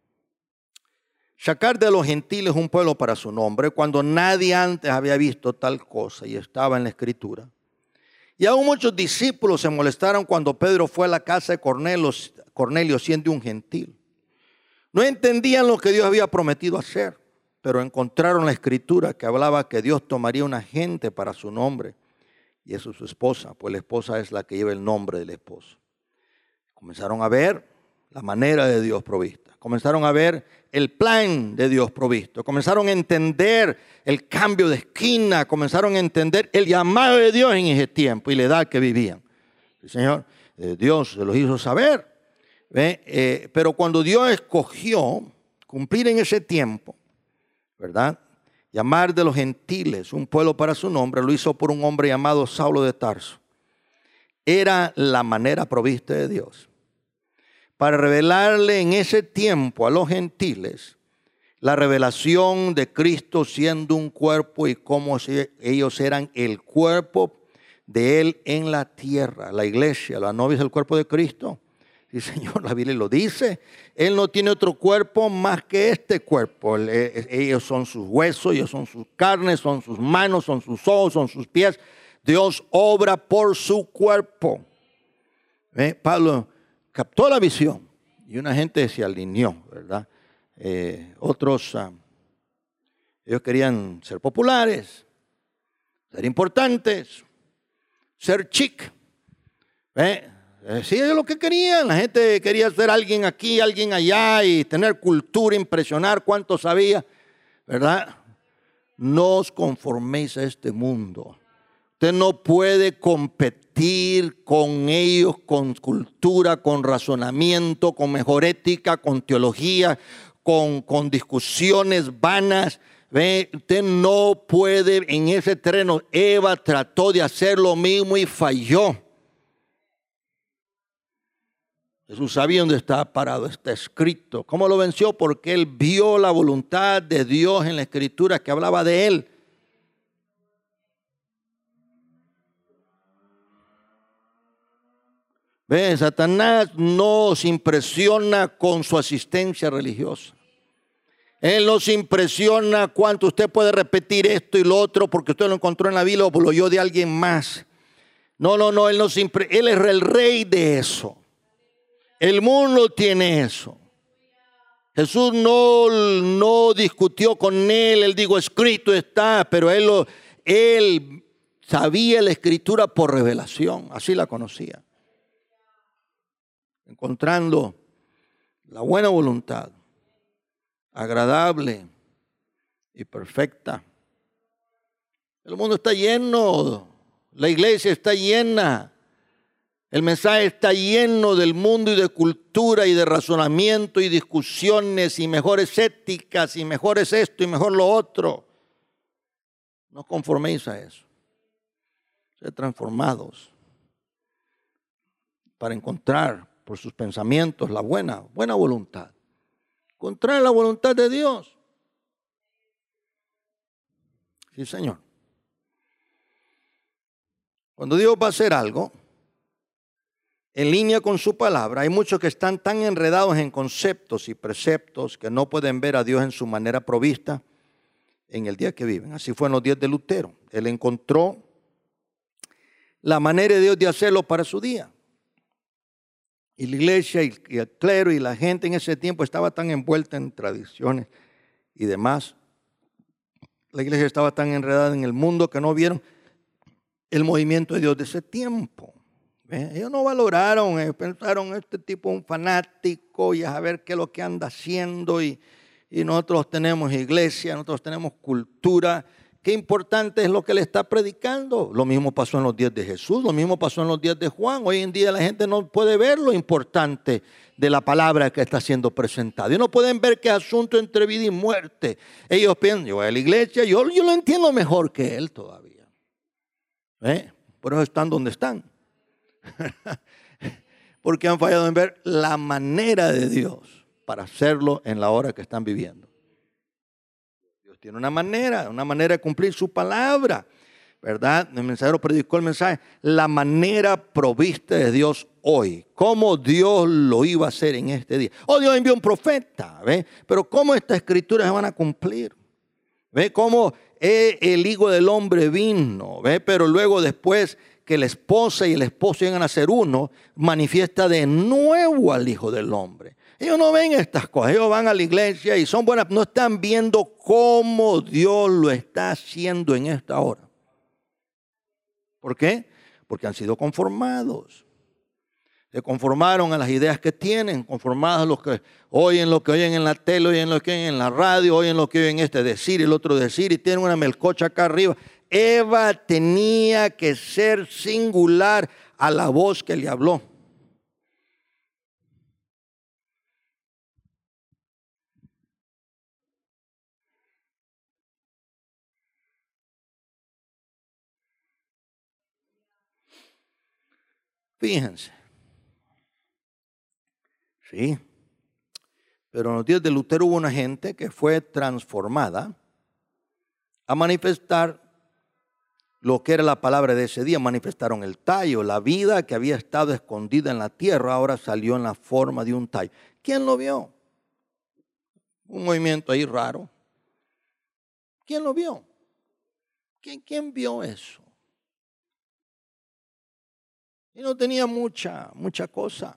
sacar de los gentiles un pueblo para su nombre, cuando nadie antes había visto tal cosa y estaba en la Escritura. Y aún muchos discípulos se molestaron cuando Pedro fue a la casa de Cornelio siendo un gentil. No entendían lo que Dios había prometido hacer, pero encontraron la Escritura que hablaba que Dios tomaría una gente para su nombre. Y eso es su esposa, pues la esposa es la que lleva el nombre del esposo. Comenzaron a ver la manera de Dios provista. Comenzaron a ver el plan de Dios provisto. Comenzaron a entender el cambio de esquina. Comenzaron a entender el llamado de Dios en ese tiempo y la edad que vivían. El Señor, Dios se los hizo saber. Pero cuando Dios escogió cumplir en ese tiempo, ¿verdad? Llamar de los gentiles un pueblo para su nombre, lo hizo por un hombre llamado Saulo de Tarso. Era la manera provista de Dios para revelarle en ese tiempo a los gentiles la revelación de Cristo siendo un cuerpo y cómo ellos eran el cuerpo de Él en la tierra. La iglesia, la novia es el cuerpo de Cristo. Sí, Señor, la Biblia lo dice. Él no tiene otro cuerpo más que este cuerpo. Ellos son sus huesos, ellos son sus carnes, son sus manos, son sus ojos, son sus pies. Dios obra por su cuerpo. Pablo captó la visión y una gente se alineó, ¿verdad? Otros, ellos querían ser populares, ser importantes, ser chic. Sí, es lo que querían. La gente quería ser alguien aquí, alguien allá y tener cultura, impresionar cuánto sabía, ¿verdad? No os conforméis a este mundo. Usted no puede competir con ellos, con cultura, con razonamiento, con mejor ética, con teología, con discusiones vanas. Usted no puede en ese terreno. Eva trató de hacer lo mismo y falló. Jesús sabía dónde estaba parado, está escrito. ¿Cómo lo venció? Porque él vio la voluntad de Dios en la Escritura que hablaba de él. Satanás nos impresiona con su asistencia religiosa. Él nos impresiona cuánto usted puede repetir esto y lo otro porque usted lo encontró en la Biblia o lo oyó de alguien más. No, él es el rey de eso. El mundo tiene eso. Jesús no discutió con él dijo, escrito está, pero él sabía la Escritura por revelación, así la conocía. Encontrando la buena voluntad, agradable y perfecta. El mundo está lleno, la iglesia está llena. El mensaje está lleno del mundo y de cultura y de razonamiento y discusiones y mejores éticas y mejores esto y mejor lo otro. No conforméis a eso. Sed transformados para encontrar por sus pensamientos la buena voluntad. Encontrar la voluntad de Dios. Sí, Señor. Cuando Dios va a hacer algo en línea con su palabra, hay muchos que están tan enredados en conceptos y preceptos que no pueden ver a Dios en su manera provista en el día que viven. Así fue en los días de Lutero. Él encontró la manera de Dios de hacerlo para su día. Y la iglesia y el clero y la gente en ese tiempo estaba tan envuelta en tradiciones y demás. La iglesia estaba tan enredada en el mundo que no vieron el movimiento de Dios de ese tiempo. Ellos no valoraron, pensaron, este tipo es un fanático y a ver qué es lo que anda haciendo y nosotros tenemos iglesia, nosotros tenemos cultura. Qué importante es lo que él está predicando. Lo mismo pasó en los días de Jesús, lo mismo pasó en los días de Juan. Hoy en día la gente no puede ver lo importante de la palabra que está siendo presentada. Ellos no pueden ver que es asunto entre vida y muerte. Ellos piensan, yo voy a la iglesia, yo lo entiendo mejor que él todavía. Por eso están donde están. Porque han fallado en ver la manera de Dios para hacerlo en la hora que están viviendo. Dios tiene una manera de cumplir su palabra, ¿verdad? El mensajero predicó el mensaje, la manera provista de Dios hoy, cómo Dios lo iba a hacer en este día. Dios envió un profeta, ¿ve? Pero cómo estas escrituras se van a cumplir, ¿ve? Cómo el Hijo del Hombre vino, ¿ve? Pero luego después que la esposa y el esposo llegan a ser uno, manifiesta de nuevo al Hijo del Hombre. Ellos no ven estas cosas, ellos van a la iglesia y son buenas, no están viendo cómo Dios lo está haciendo en esta hora. ¿Por qué? Porque han sido conformados. Se conformaron a las ideas que tienen, conformados a los que oyen lo que oyen en la tele, oyen lo que oyen en la radio, oyen lo que oyen este decir, el otro decir, y tienen una melcocha acá arriba. Eva tenía que ser singular a la voz que le habló. Fíjense. Sí. Pero en los días de Lutero hubo una gente que fue transformada a manifestar lo que era la palabra de ese día, manifestaron el tallo. La vida que había estado escondida en la tierra ahora salió en la forma de un tallo. ¿Quién lo vio? Un movimiento ahí raro. ¿Quién lo vio? ¿Quién vio eso? Y no tenía mucha cosa.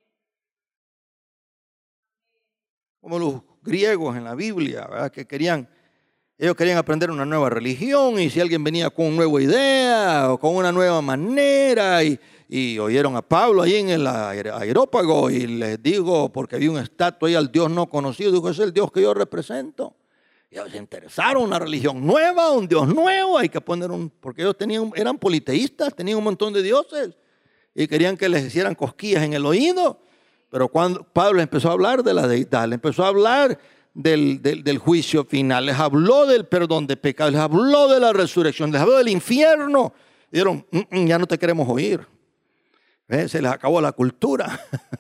Como los griegos en la Biblia, ¿verdad? Ellos querían aprender una nueva religión, y si alguien venía con una nueva idea o con una nueva manera, y oyeron a Pablo ahí en el Areópago, y les digo, porque había una estatua ahí al Dios no conocido, dijo, ese es el Dios que yo represento. Y ellos se interesaron, una religión nueva, un Dios nuevo, hay que poner porque ellos eran politeístas, tenían un montón de dioses, y querían que les hicieran cosquillas en el oído. Pero cuando Pablo empezó a hablar de la deidad, le empezó a hablar del juicio final, les habló del perdón de pecados, les habló de la resurrección, les habló del infierno, dijeron, ya no te queremos oír. Se les acabó la cultura.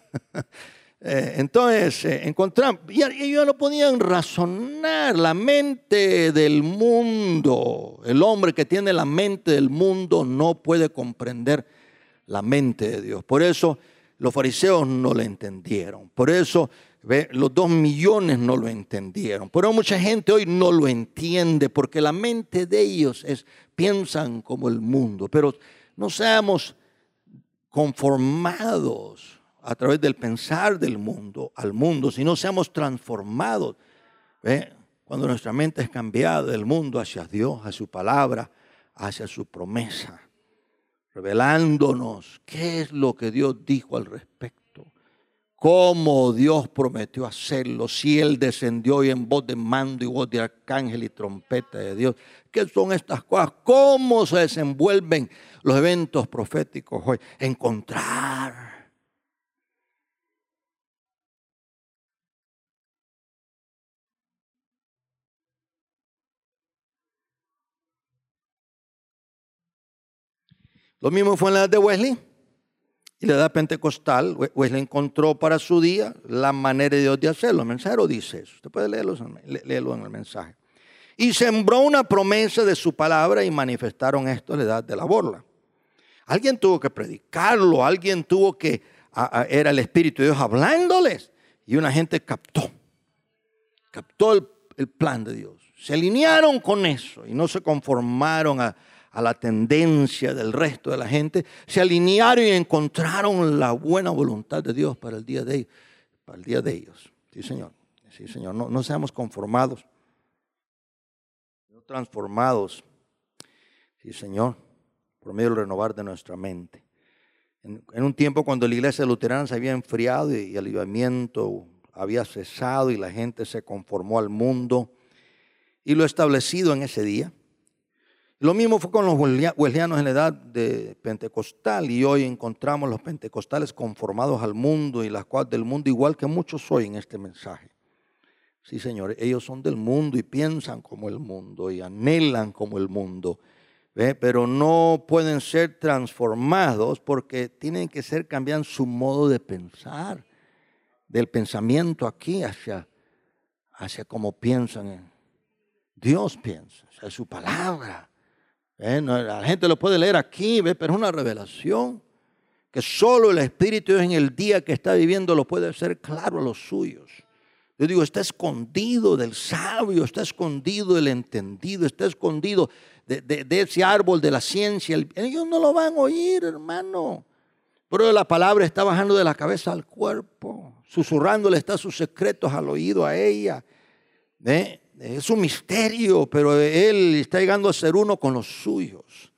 Entonces encontramos, y ellos no podían razonar. La mente del mundo, el hombre que tiene la mente del mundo no puede comprender la mente de Dios. Por eso los fariseos no lo entendieron. Por eso los 2 millones no lo entendieron. Pero mucha gente hoy no lo entiende, porque la mente de ellos piensan como el mundo. Pero no seamos conformados a través del pensar del mundo al mundo, sino seamos transformados. Cuando nuestra mente es cambiada del mundo hacia Dios, hacia su palabra, hacia su promesa, revelándonos qué es lo que Dios dijo al respecto, cómo Dios prometió hacerlo, si Él descendió y en voz de mando y voz de arcángel y trompeta de Dios. ¿Qué son estas cosas? ¿Cómo se desenvuelven los eventos proféticos hoy? Encontrar lo mismo fue en la edad de Wesley y la edad pentecostal. Wesley encontró para su día la manera de Dios de hacerlo. El mensajero dice eso. Usted puede leerlo en el mensaje. Y sembró una promesa de su palabra y manifestaron esto en la edad de la borla. Alguien tuvo que predicarlo, alguien tuvo que, era el Espíritu de Dios hablándoles. Y una gente captó el plan de Dios. Se alinearon con eso y no se conformaron a la tendencia del resto de la gente. Se alinearon y encontraron la buena voluntad de Dios para el día de ellos. Sí, Señor. Sí, Señor. No seamos conformados, no transformados. Sí, Señor. Por medio del renovar de nuestra mente. En un tiempo cuando la iglesia luterana se había enfriado y el avivamiento había cesado y la gente se conformó al mundo y lo establecido en ese día. Lo mismo fue con los wesleyanos en la edad de pentecostal, y hoy encontramos los pentecostales conformados al mundo y las cosas del mundo, igual que muchos hoy en este mensaje. Sí, Señor, ellos son del mundo y piensan como el mundo y anhelan como el mundo, pero no pueden ser transformados porque tienen que ser cambiando su modo de pensar, del pensamiento aquí hacia cómo piensan. Dios piensa, hacia su palabra. La gente lo puede leer aquí, pero es una revelación que solo el Espíritu en el día que está viviendo lo puede hacer claro a los suyos. Yo digo, está escondido del sabio, está escondido del entendido, está escondido de ese árbol de la ciencia. Ellos no lo van a oír, hermano. Pero la palabra está bajando de la cabeza al cuerpo, susurrándole está sus secretos al oído a ella. Es un misterio, pero Él está llegando a ser uno con los suyos.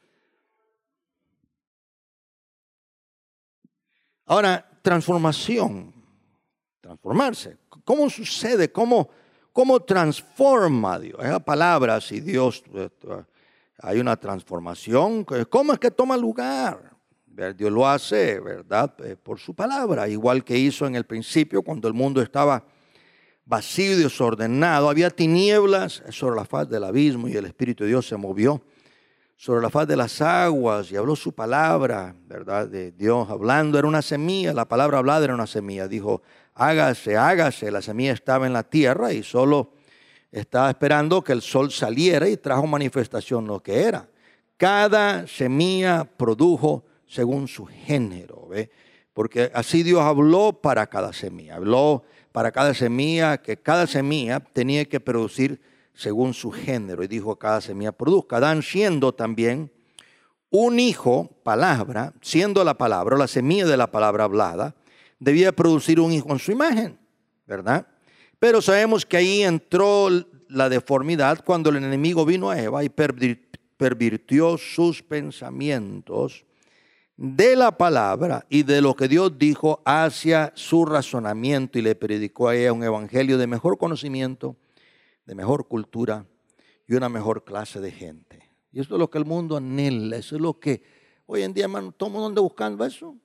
Ahora, transformarse. ¿Cómo sucede? ¿Cómo transforma Dios? Esa palabra, si Dios, hay una transformación, ¿cómo es que toma lugar? Dios lo hace, ¿verdad? Por su palabra, igual que hizo en el principio cuando el mundo estaba vacío y desordenado. Había tinieblas sobre la faz del abismo y el Espíritu de Dios se movió sobre la faz de las aguas y habló su palabra, ¿verdad? De Dios hablando, era una semilla, la palabra hablada era una semilla. Dijo, hágase, hágase. La semilla estaba en la tierra y solo estaba esperando que el sol saliera y trajo manifestación lo que era. Cada semilla produjo según su género, ¿ve? Porque así Dios habló para cada semilla. Habló para cada semilla que cada semilla tenía que producir según su género. Y dijo, cada semilla produzca. Adán, siendo también un hijo, palabra, siendo la palabra, la semilla de la palabra hablada, debía producir un hijo en su imagen, ¿verdad? Pero sabemos que ahí entró la deformidad cuando el enemigo vino a Eva y pervirtió sus pensamientos de la palabra y de lo que Dios dijo hacia su razonamiento, y le predicó a ella un evangelio de mejor conocimiento, de mejor cultura y una mejor clase de gente. Y eso es lo que el mundo anhela, eso es lo que hoy en día, hermano, todo el mundo anda buscando eso.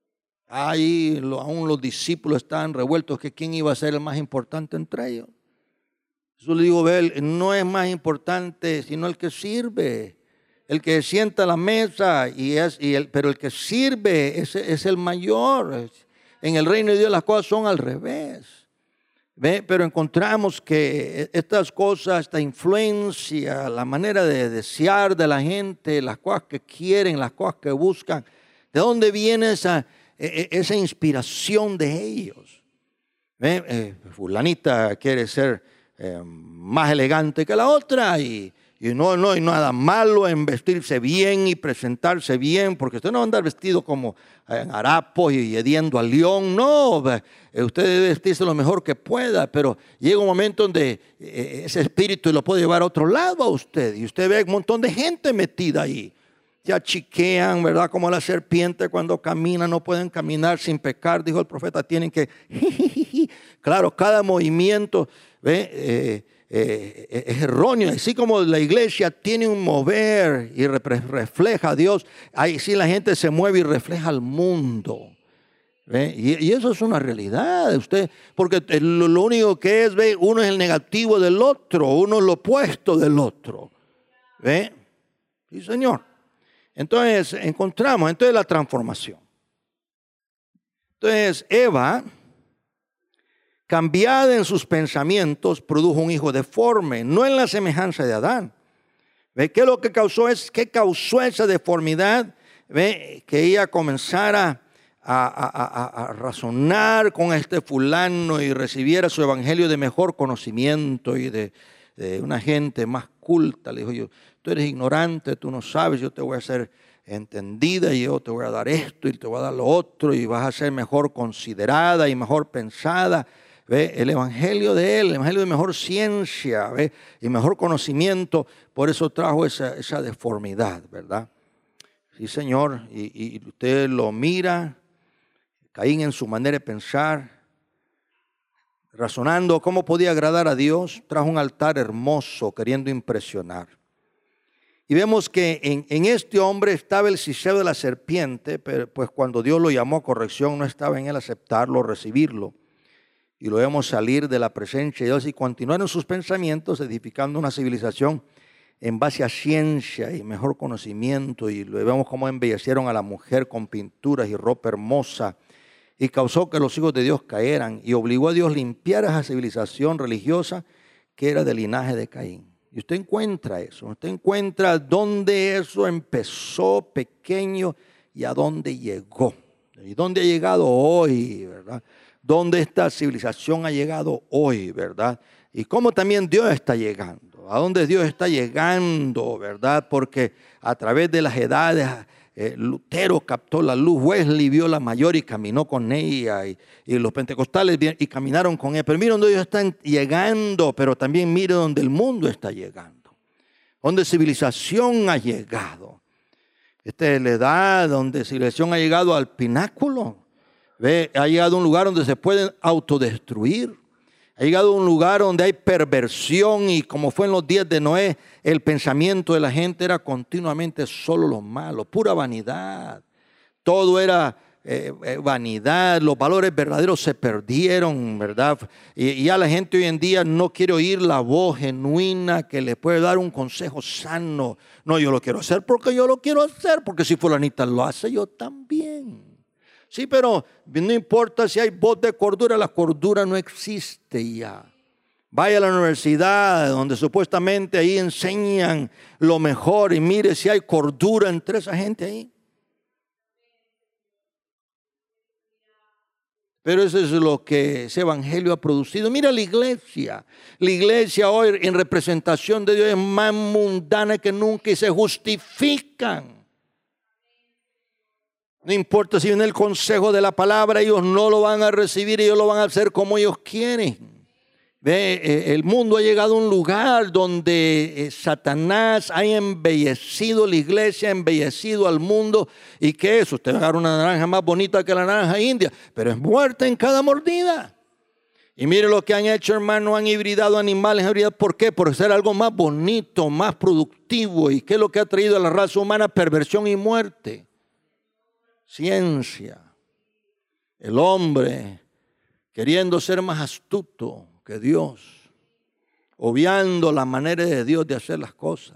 Ahí aún los discípulos estaban revueltos, que quién iba a ser el más importante entre ellos. Eso le digo, no es más importante sino el que sirve, el que sienta a la mesa, pero el que sirve es el mayor. En el reino de Dios las cosas son al revés. ¿Ve? Pero encontramos que estas cosas, esta influencia, la manera de desear de la gente, las cosas que quieren, las cosas que buscan, ¿de dónde viene esa inspiración de ellos? Fulanita quiere ser más elegante que la otra y no hay nada malo en vestirse bien y presentarse bien, porque usted no va a andar vestido como en harapos y hediendo al león. No, usted debe vestirse lo mejor que pueda, pero llega un momento donde ese espíritu lo puede llevar a otro lado a usted, y usted ve un montón de gente metida ahí. Ya chiquean, ¿verdad? Como la serpiente cuando camina, no pueden caminar sin pecar, dijo el profeta, tienen que... Claro, cada movimiento es erróneo. Así como la iglesia tiene un mover y refleja a Dios, ahí sí la gente se mueve y refleja al mundo. ¿Ve? Y eso es una realidad. Porque lo único que es, ¿ve? Uno es el negativo del otro, uno es lo opuesto del otro. ¿Ve? Sí, Señor. Entonces encontramos la transformación. Entonces Eva, cambiada en sus pensamientos, produjo un hijo deforme, no en la semejanza de Adán. ¿Ve? ¿Qué es lo que causó? ¿Qué causó esa deformidad? ¿Ve? Que ella comenzara a razonar con este fulano y recibiera su evangelio de mejor conocimiento y de una gente más culta. Le dijo yo, tú eres ignorante, tú no sabes, yo te voy a hacer entendida y yo te voy a dar esto y te voy a dar lo otro y vas a ser mejor considerada y mejor pensada. ¿Ve? El evangelio de él, el evangelio de mejor ciencia, ¿ve? Y mejor conocimiento, por eso trajo esa deformidad, ¿verdad? Sí, Señor, y usted lo mira, Caín en su manera de pensar, razonando cómo podía agradar a Dios, trajo un altar hermoso queriendo impresionar. Y vemos que en este hombre estaba el siseo de la serpiente, pero pues cuando Dios lo llamó a corrección no estaba en él aceptarlo, recibirlo. Y lo vemos salir de la presencia de Dios y continuar en sus pensamientos, edificando una civilización en base a ciencia y mejor conocimiento. Y lo vemos cómo embellecieron a la mujer con pinturas y ropa hermosa. Y causó que los hijos de Dios cayeran y obligó a Dios a limpiar esa civilización religiosa que era del linaje de Caín. Y usted encuentra eso, usted encuentra dónde eso empezó pequeño y a dónde llegó. Y dónde ha llegado hoy, ¿verdad? Dónde esta civilización ha llegado hoy, ¿verdad? Y cómo también Dios está llegando. A dónde Dios está llegando, ¿verdad? Porque a través de las edades... Lutero captó la luz, Wesley vio la mayor y caminó con ella, y los pentecostales y caminaron con ella. Pero mire donde ellos están llegando, pero también mire donde el mundo está llegando, donde civilización ha llegado. Esta es la edad donde civilización ha llegado al pináculo. ¿Ve? Ha llegado a un lugar donde se pueden autodestruir. Ha llegado a un lugar donde hay perversión, y como fue en los días de Noé, el pensamiento de la gente era continuamente solo lo malo, pura vanidad. Todo era vanidad, los valores verdaderos se perdieron, ¿verdad? Y ya la gente hoy en día no quiere oír la voz genuina que le puede dar un consejo sano. No, yo lo quiero hacer porque yo lo quiero hacer, porque si fulanita lo hace, yo también. Sí, pero no importa si hay voz de cordura, la cordura no existe ya. Vaya a la universidad donde supuestamente ahí enseñan lo mejor y mire si hay cordura entre esa gente ahí. Pero eso es lo que ese evangelio ha producido. Mira la iglesia. La iglesia hoy en representación de Dios es más mundana que nunca y se justifican. No importa si viene el consejo de la palabra, ellos no lo van a recibir, ellos lo van a hacer como ellos quieren. El mundo ha llegado a un lugar donde Satanás ha embellecido la iglesia, ha embellecido al mundo. ¿Y qué es? Usted agarra una naranja más bonita que la naranja india, pero es muerta en cada mordida. Y mire lo que han hecho, hermano, han hibridado animales. ¿Por qué? Por ser algo más bonito, más productivo. ¿Y qué es lo que ha traído a la raza humana? Perversión y muerte. Ciencia. El hombre queriendo ser más astuto que Dios, obviando la manera de Dios de hacer las cosas,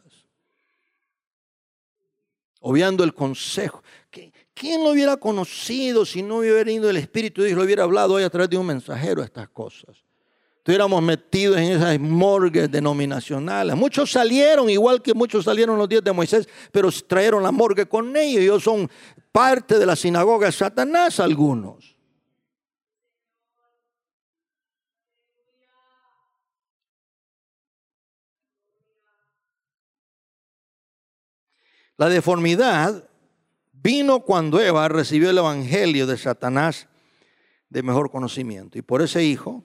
obviando el consejo. ¿Quién lo hubiera conocido si no hubiera venido el Espíritu de Dios, lo hubiera hablado hoy a través de un mensajero estas cosas? Estuviéramos metidos en esas morgues denominacionales. Muchos salieron, igual que muchos salieron en los días de Moisés, pero trajeron la morgue con ellos. Ellos son parte de la sinagoga de Satanás algunos. La deformidad vino cuando Eva recibió el evangelio de Satanás de mejor conocimiento. Y por ese hijo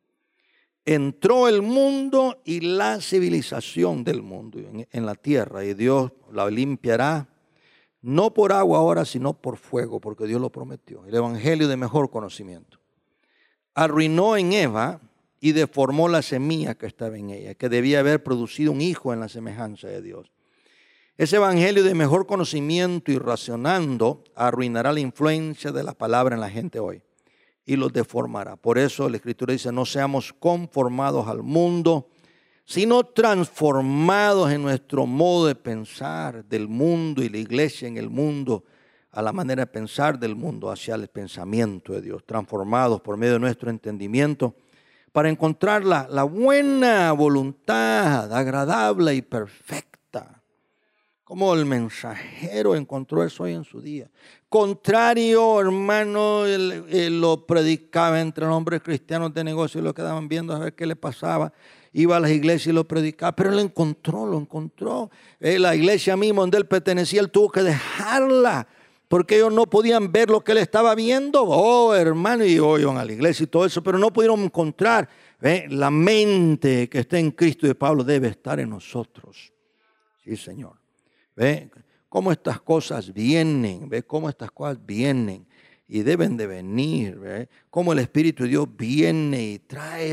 entró el mundo y la civilización del mundo en la tierra. Y Dios la limpiará, no por agua ahora, sino por fuego, porque Dios lo prometió. El evangelio de mejor conocimiento. Arruinó en Eva y deformó la semilla que estaba en ella, que debía haber producido un hijo en la semejanza de Dios. Ese evangelio de mejor conocimiento y racionando arruinará la influencia de la palabra en la gente hoy y los deformará. Por eso la Escritura dice, no seamos conformados al mundo, sino transformados en nuestro modo de pensar del mundo y la iglesia en el mundo, a la manera de pensar del mundo hacia el pensamiento de Dios, transformados por medio de nuestro entendimiento para encontrar la buena voluntad, agradable y perfecta. Como el mensajero encontró eso hoy en su día. Contrario, hermano, él lo predicaba entre los hombres cristianos de negocio y lo quedaban viendo a ver qué le pasaba. Iba a las iglesias y lo predicaba, pero él lo encontró. La iglesia misma donde él pertenecía, él tuvo que dejarla, porque ellos no podían ver lo que él estaba viendo. Oh, hermano, y iban a la iglesia y todo eso, pero no pudieron encontrar. La mente que está en Cristo de Pablo debe estar en nosotros. Sí, Señor. Ve cómo estas cosas vienen, ve cómo estas cosas vienen y deben de venir, ve cómo el Espíritu de Dios viene y trae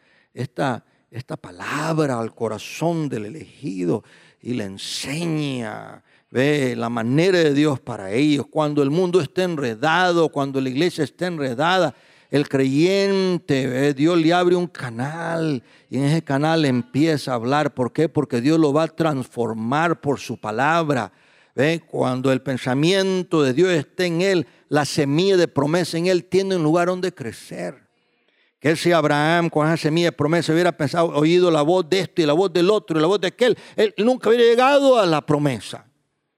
esta palabra al corazón del elegido y le enseña, ve la manera de Dios para ellos. Cuando el mundo esté enredado, cuando la iglesia esté enredada, el creyente, Dios le abre un canal y en ese canal empieza a hablar. ¿Por qué? Porque Dios lo va a transformar por su palabra. Cuando el pensamiento de Dios esté en él, la semilla de promesa en él tiene un lugar donde crecer. Que si Abraham con esa semilla de promesa hubiera pensado, oído la voz de esto y la voz del otro y la voz de aquel, él nunca hubiera llegado a la promesa.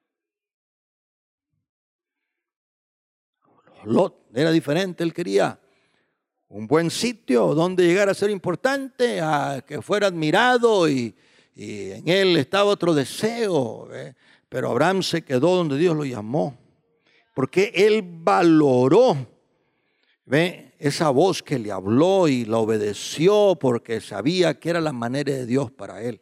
Lot era diferente, él quería un buen sitio donde llegar a ser importante, a que fuera admirado y en él estaba otro deseo. Pero Abraham se quedó donde Dios lo llamó, porque él valoró esa voz que le habló y la obedeció porque sabía que era la manera de Dios para él.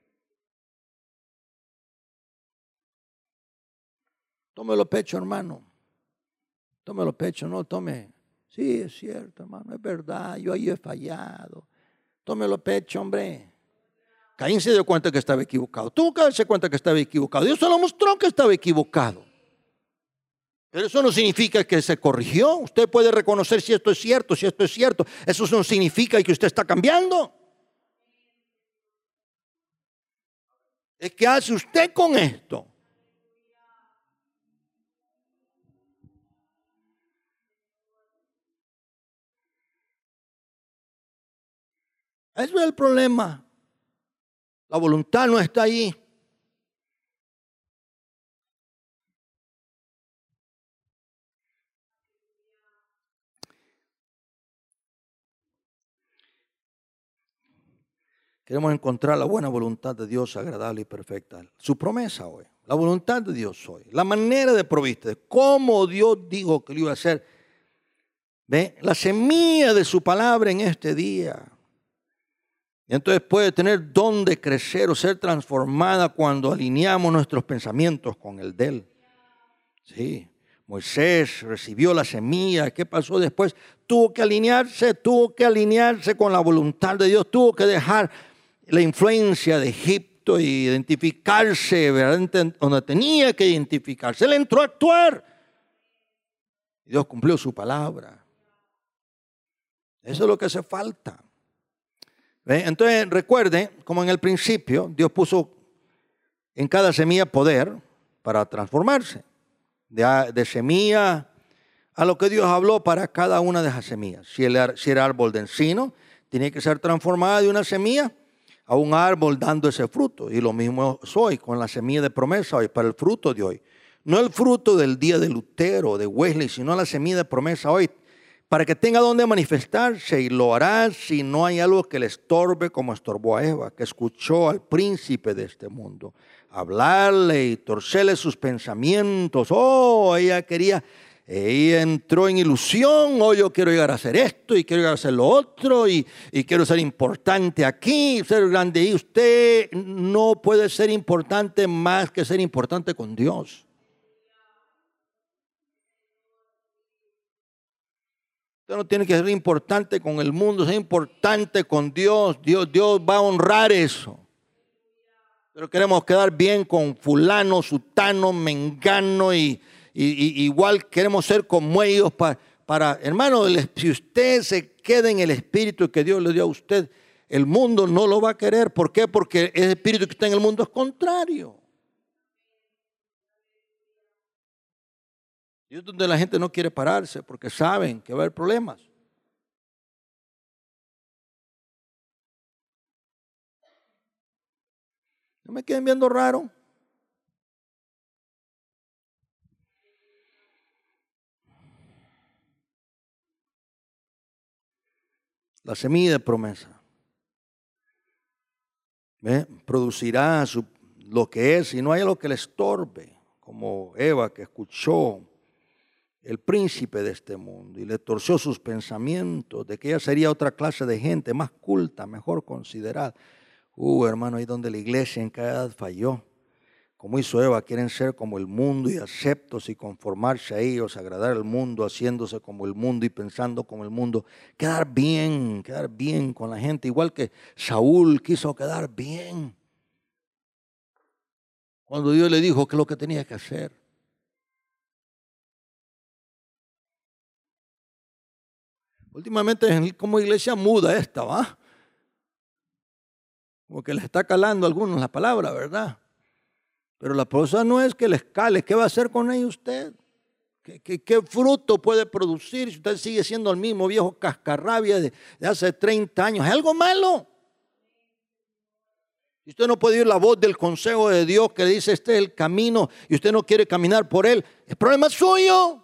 Tómelo pecho, hermano. Tómelo pecho, no tome. Sí, es cierto, hermano, es verdad, yo ahí he fallado. Tómelo pecho, hombre. Caín se dio cuenta que estaba equivocado. Tuvo que darse cuenta que estaba equivocado. Dios se lo mostró que estaba equivocado. Pero eso no significa que se corrigió. Usted puede reconocer si esto es cierto, si esto es cierto. Eso no significa que usted está cambiando. Es que hace usted con esto. Ese es el problema. La voluntad no está ahí. Queremos encontrar la buena voluntad de Dios agradable y perfecta. Su promesa hoy, la voluntad de Dios hoy, la manera de proviste, cómo Dios dijo que lo iba a hacer. ¿Ve? La semilla de su palabra en este día. Y entonces puede tener don de crecer o ser transformada cuando alineamos nuestros pensamientos con el de Él. Sí. Moisés recibió la semilla. ¿Qué pasó después? Tuvo que alinearse con la voluntad de Dios. Tuvo que dejar la influencia de Egipto y identificarse, ¿verdad?, donde tenía que identificarse. Él entró a actuar. Dios cumplió su palabra. Eso es lo que hace falta. ¿Ve? Entonces recuerde, como en el principio, Dios puso en cada semilla poder para transformarse. De semilla a lo que Dios habló para cada una de esas semillas. Si era árbol de encino, tiene que ser transformada de una semilla a un árbol dando ese fruto. Y lo mismo soy con la semilla de promesa hoy, para el fruto de hoy. No el fruto del día de Lutero, de Wesley, sino la semilla de promesa hoy, para que tenga donde manifestarse, y lo hará si no hay algo que le estorbe, como estorbó a Eva, que escuchó al príncipe de este mundo hablarle y torcerle sus pensamientos. Ella entró en ilusión. Yo quiero llegar a hacer esto y quiero llegar a hacer lo otro y quiero ser importante aquí, ser grande. Y usted no puede ser importante más que ser importante con Dios. Usted no tiene que ser importante con el mundo, ser importante con Dios. Dios va a honrar eso. Pero queremos quedar bien con fulano, sutano, mengano y igual queremos ser como ellos hermano, si usted se queda en el espíritu que Dios le dio a usted, el mundo no lo va a querer. ¿Por qué? Porque ese espíritu que está en el mundo es contrario. Y es donde la gente no quiere pararse porque saben que va a haber problemas. ¿No me queden viendo raro? La semilla de promesa, ¿ve?, producirá lo que es, y no hay lo que le estorbe, como Eva, que escuchó el príncipe de este mundo y le torció sus pensamientos de que ella sería otra clase de gente, más culta, mejor considerada. Hermano, ahí donde la iglesia en cada edad falló. Como hizo Eva, quieren ser como el mundo y aceptos y conformarse a ellos, agradar al mundo, haciéndose como el mundo y pensando como el mundo. Quedar bien con la gente, igual que Saúl quiso quedar bien. Cuando Dios le dijo qué es lo que tenía que hacer. Últimamente es como iglesia muda esta, ¿va? Como que le está calando a algunos la palabra, ¿verdad? Pero la cosa no es que les cale. ¿Qué va a hacer con ellos usted? ¿Qué fruto puede producir si usted sigue siendo el mismo viejo cascarrabia de hace 30 años? ¿Es algo malo? Si usted no puede oír la voz del consejo de Dios que le dice este es el camino y usted no quiere caminar por él, el problema es suyo.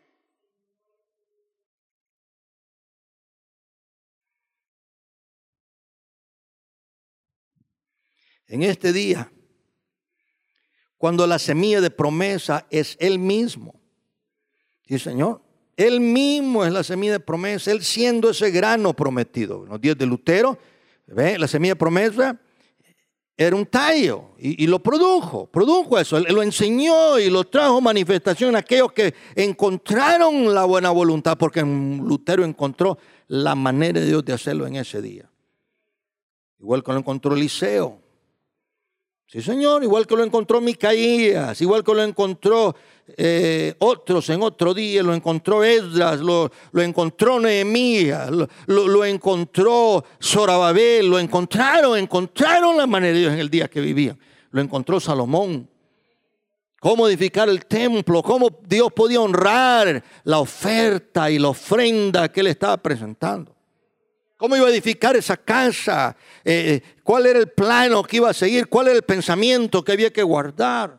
En este día, cuando la semilla de promesa es Él mismo. Sí, Señor. Él mismo es la semilla de promesa, Él siendo ese grano prometido. En los días de Lutero, ¿ve?, la semilla de promesa era un tallo y lo produjo eso. Él lo enseñó y lo trajo manifestación a aquellos que encontraron la buena voluntad, porque Lutero encontró la manera de Dios de hacerlo en ese día. Igual que lo encontró Eliseo. Sí, Señor, igual que lo encontró Micaías, igual que lo encontró otros en otro día, lo encontró Esdras, lo encontró Nehemías, lo encontró Zorobabel, encontraron la manera de Dios en el día que vivían. Lo encontró Salomón. Cómo edificar el templo, cómo Dios podía honrar la oferta y la ofrenda que él estaba presentando. ¿Cómo iba a edificar esa casa? ¿Cuál era el plano que iba a seguir? ¿Cuál era el pensamiento que había que guardar?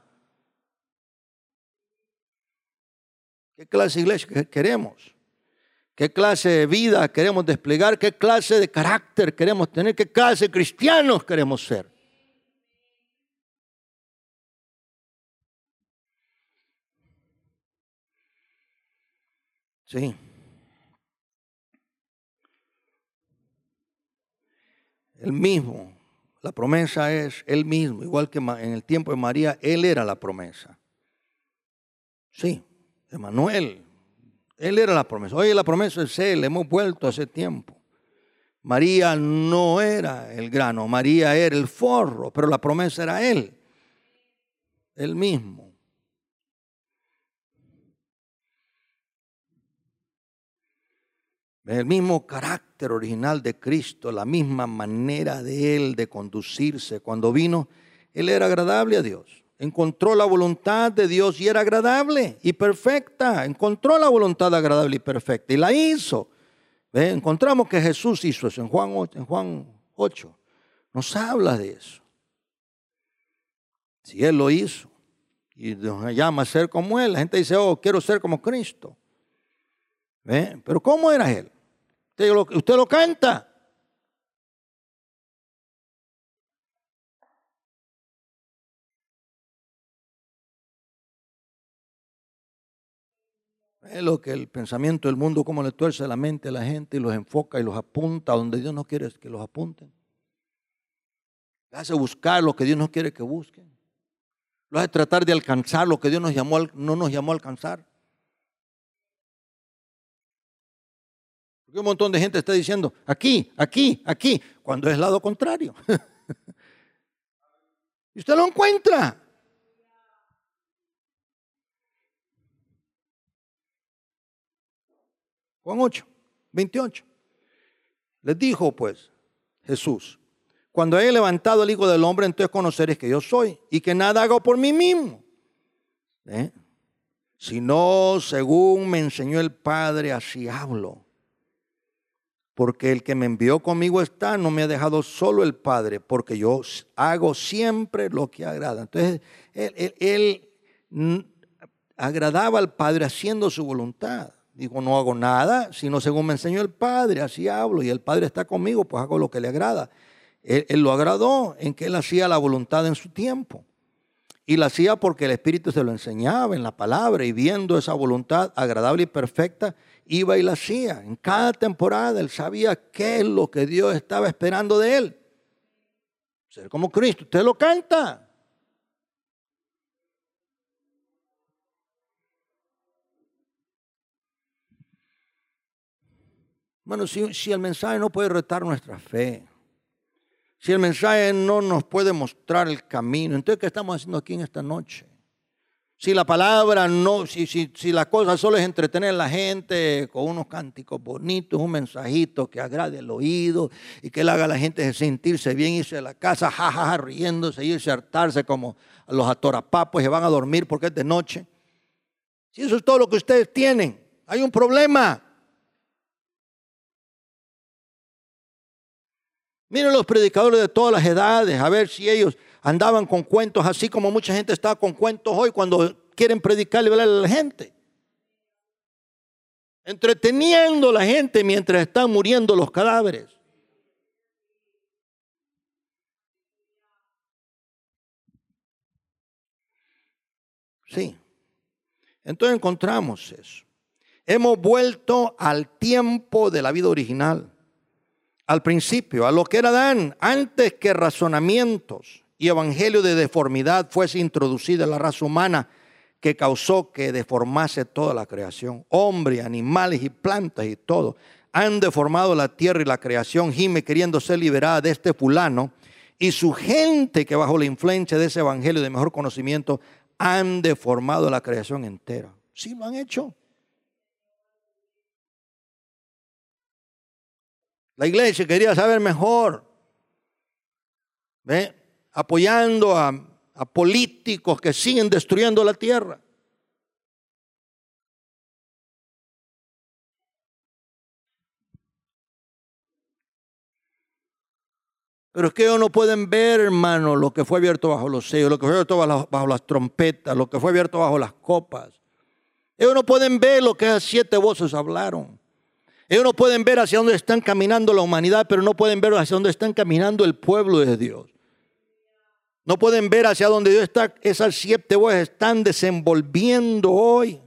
¿Qué clase de iglesia queremos? ¿Qué clase de vida queremos desplegar? ¿Qué clase de carácter queremos tener? ¿Qué clase de cristianos queremos ser? Sí. El mismo. La promesa es Él mismo. Igual que en el tiempo de María, Él era la promesa. Sí, Emmanuel. Él era la promesa. Oye, la promesa es Él. Hemos vuelto hace tiempo. María no era el grano. María era el forro. Pero la promesa era Él. Él mismo. El mismo carácter original de Cristo, la misma manera de Él de conducirse. Cuando vino, Él era agradable a Dios. Encontró la voluntad de Dios y era agradable y perfecta. Encontró la voluntad agradable y perfecta y la hizo. ¿Ve? Encontramos que Jesús hizo eso en Juan 8. Nos habla de eso. Si Él lo hizo y nos llama a ser como Él, la gente dice, oh, quiero ser como Cristo. ¿Ve? Pero ¿cómo era Él? Usted lo canta. Es lo que el pensamiento del mundo, como le tuerce la mente a la gente y los enfoca y los apunta donde Dios no quiere que los apunten. Le hace buscar lo que Dios no quiere que busquen. Lo hace tratar de alcanzar lo que Dios no nos llamó a alcanzar. Porque un montón de gente está diciendo aquí, aquí, aquí, cuando es el lado contrario. Y usted lo encuentra. Juan 8, 28. Les dijo pues Jesús, cuando haya levantado el Hijo del Hombre, entonces conoceréis que yo soy y que nada hago por mí mismo, sino según me enseñó el Padre, así hablo. Porque el que me envió conmigo está, no me ha dejado solo el Padre, porque yo hago siempre lo que agrada. Entonces, él agradaba al Padre haciendo su voluntad. Digo, no hago nada, sino según me enseñó el Padre, así hablo. Y el Padre está conmigo, pues hago lo que le agrada. Él lo agradó en que él hacía la voluntad en su tiempo. Y la hacía porque el Espíritu se lo enseñaba en la palabra. Y viendo esa voluntad agradable y perfecta, iba y la hacía. En cada temporada él sabía qué es lo que Dios estaba esperando de él. Ser como Cristo. Usted lo canta. Bueno, si el mensaje no puede retar nuestra fe, si el mensaje no nos puede mostrar el camino, entonces ¿qué estamos haciendo aquí en esta noche? Si la palabra no, si la cosa solo es entretener a la gente con unos cánticos bonitos, un mensajito que agrade el oído y que le haga a la gente sentirse bien, irse a la casa, jajaja, riéndose, irse a hartarse como a los atorapapos y se van a dormir porque es de noche. Si eso es todo lo que ustedes tienen, hay un problema. Miren los predicadores de todas las edades, a ver si ellos andaban con cuentos así como mucha gente está con cuentos hoy cuando quieren predicar y hablarle a la gente. Entreteniendo a la gente mientras están muriendo los cadáveres. Sí. Entonces encontramos eso. Hemos vuelto al tiempo de la vida original. Al principio, a lo que era Adán, antes que razonamientos y evangelio de deformidad fuese introducida en la raza humana que causó que deformase toda la creación. Hombres, animales y plantas y todo han deformado la tierra y la creación, gime queriendo ser liberada de este fulano, y su gente que bajo la influencia de ese evangelio de mejor conocimiento han deformado la creación entera. Sí lo han hecho. La iglesia quería saber mejor, ¿ve? Apoyando a políticos que siguen destruyendo la tierra. Pero es que ellos no pueden ver, hermano, lo que fue abierto bajo los sellos, lo que fue abierto bajo las trompetas, lo que fue abierto bajo las copas. Ellos no pueden ver lo que esas 7 voces hablaron. Ellos no pueden ver hacia dónde están caminando la humanidad, pero no pueden ver hacia dónde están caminando el pueblo de Dios. No pueden ver hacia dónde Dios está, esas 7 voces están desenvolviendo hoy.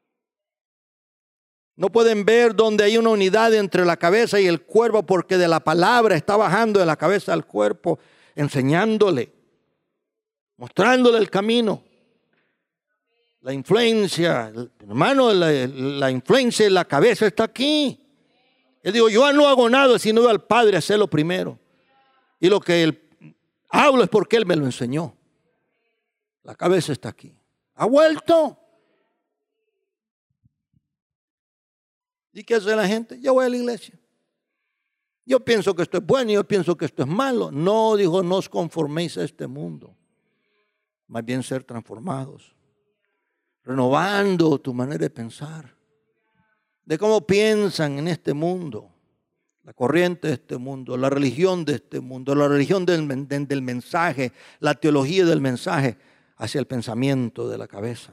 No pueden ver donde hay una unidad entre la cabeza y el cuerpo, porque de la palabra está bajando de la cabeza al cuerpo, enseñándole, mostrándole el camino. La influencia, hermano, la influencia en la cabeza está aquí. Él dijo, yo no hago nada sino al Padre a hacerlo primero. Y lo que él hablo es porque Él me lo enseñó. La cabeza está aquí. Ha vuelto. ¿Y qué hace la gente? Yo voy a la iglesia. Yo pienso que esto es bueno, yo pienso que esto es malo. No, dijo, no os conforméis a este mundo. Más bien ser transformados. Renovando tu manera de pensar. De cómo piensan en este mundo. La corriente de este mundo, la religión de este mundo, la religión del mensaje, la teología del mensaje hacia el pensamiento de la cabeza.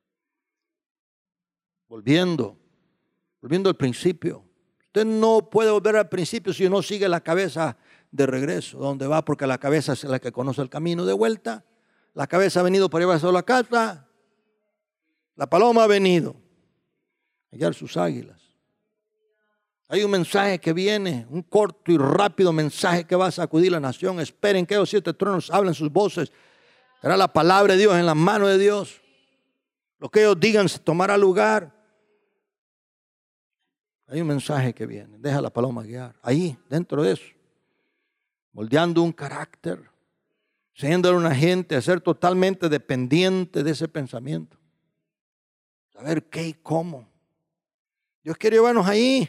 Volviendo al principio. Usted no puede volver al principio si no sigue la cabeza de regreso. ¿Dónde va? Porque la cabeza es la que conoce el camino de vuelta. La cabeza ha venido para llevarse a la casa. La paloma ha venido a hallar sus águilas. Hay un mensaje que viene, un corto y rápido mensaje que va a sacudir la nación. Esperen que los 7 tronos hablen sus voces. Será la palabra de Dios en las manos de Dios. Lo que ellos digan se tomará lugar. Hay un mensaje que viene. Deja la paloma guiar. Ahí, dentro de eso. Moldeando un carácter. Enseñándole a una gente a ser totalmente dependiente de ese pensamiento. Saber qué y cómo. Dios quiere llevarnos ahí.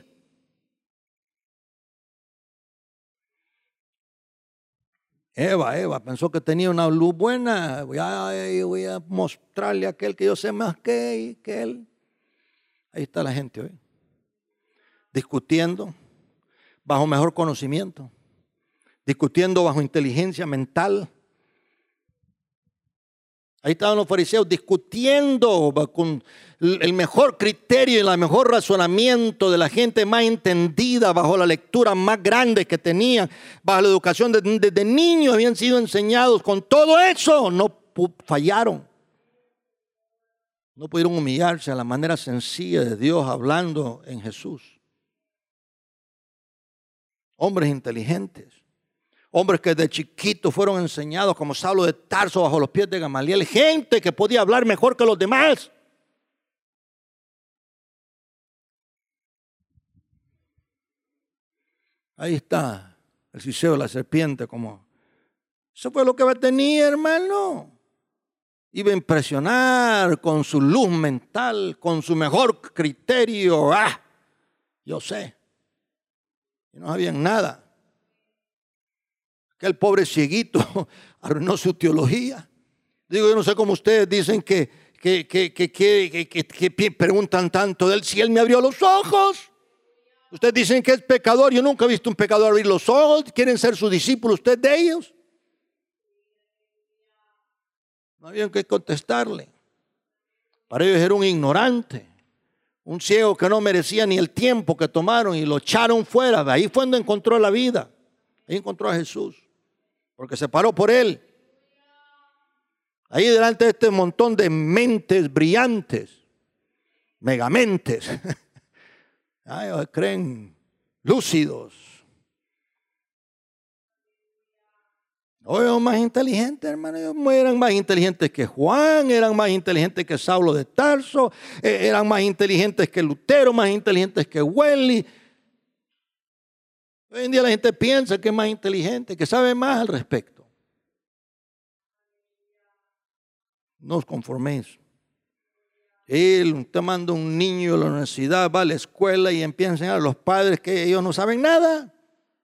Eva pensó que tenía una luz buena. Voy a mostrarle a aquel que yo sé más que él. Ahí está la gente hoy. Discutiendo bajo mejor conocimiento. Discutiendo bajo inteligencia mental. Ahí estaban los fariseos discutiendo con el mejor criterio y el mejor razonamiento de la gente más entendida, bajo la lectura más grande que tenían, bajo la educación desde niños habían sido enseñados. Con todo eso no fallaron. No pudieron humillarse a la manera sencilla de Dios hablando en Jesús. Hombres inteligentes. Hombres que de chiquitos fueron enseñados como Saulo de Tarso bajo los pies de Gamaliel. Gente que podía hablar mejor que los demás. Ahí está el siseo de la serpiente. Como eso fue lo que tenía, hermano. Iba a impresionar con su luz mental, con su mejor criterio. Yo sé. Y no sabían nada. El pobre cieguito arruinó su teología. Digo, yo no sé cómo ustedes dicen que preguntan tanto de él, si él me abrió los ojos. Ustedes dicen que es pecador. Yo nunca he visto un pecador abrir los ojos. ¿Quieren ser sus discípulos usted de ellos? No había que contestarle. Para ellos era un ignorante, un ciego que no merecía ni el tiempo que tomaron y lo echaron fuera. De ahí fue donde encontró la vida. Ahí encontró a Jesús. Porque se paró por él. Ahí delante de este montón de mentes brillantes, megamentes, creen lúcidos. Hoy eran más inteligentes, hermano. Ellos eran más inteligentes que Juan, eran más inteligentes que Saulo de Tarso, eran más inteligentes que Lutero, más inteligentes que Wesley. Hoy en día la gente piensa que es más inteligente, que sabe más al respecto. No os conforméis. Usted manda un niño a la universidad, va a la escuela y empieza a enseñar a los padres que ellos no saben nada.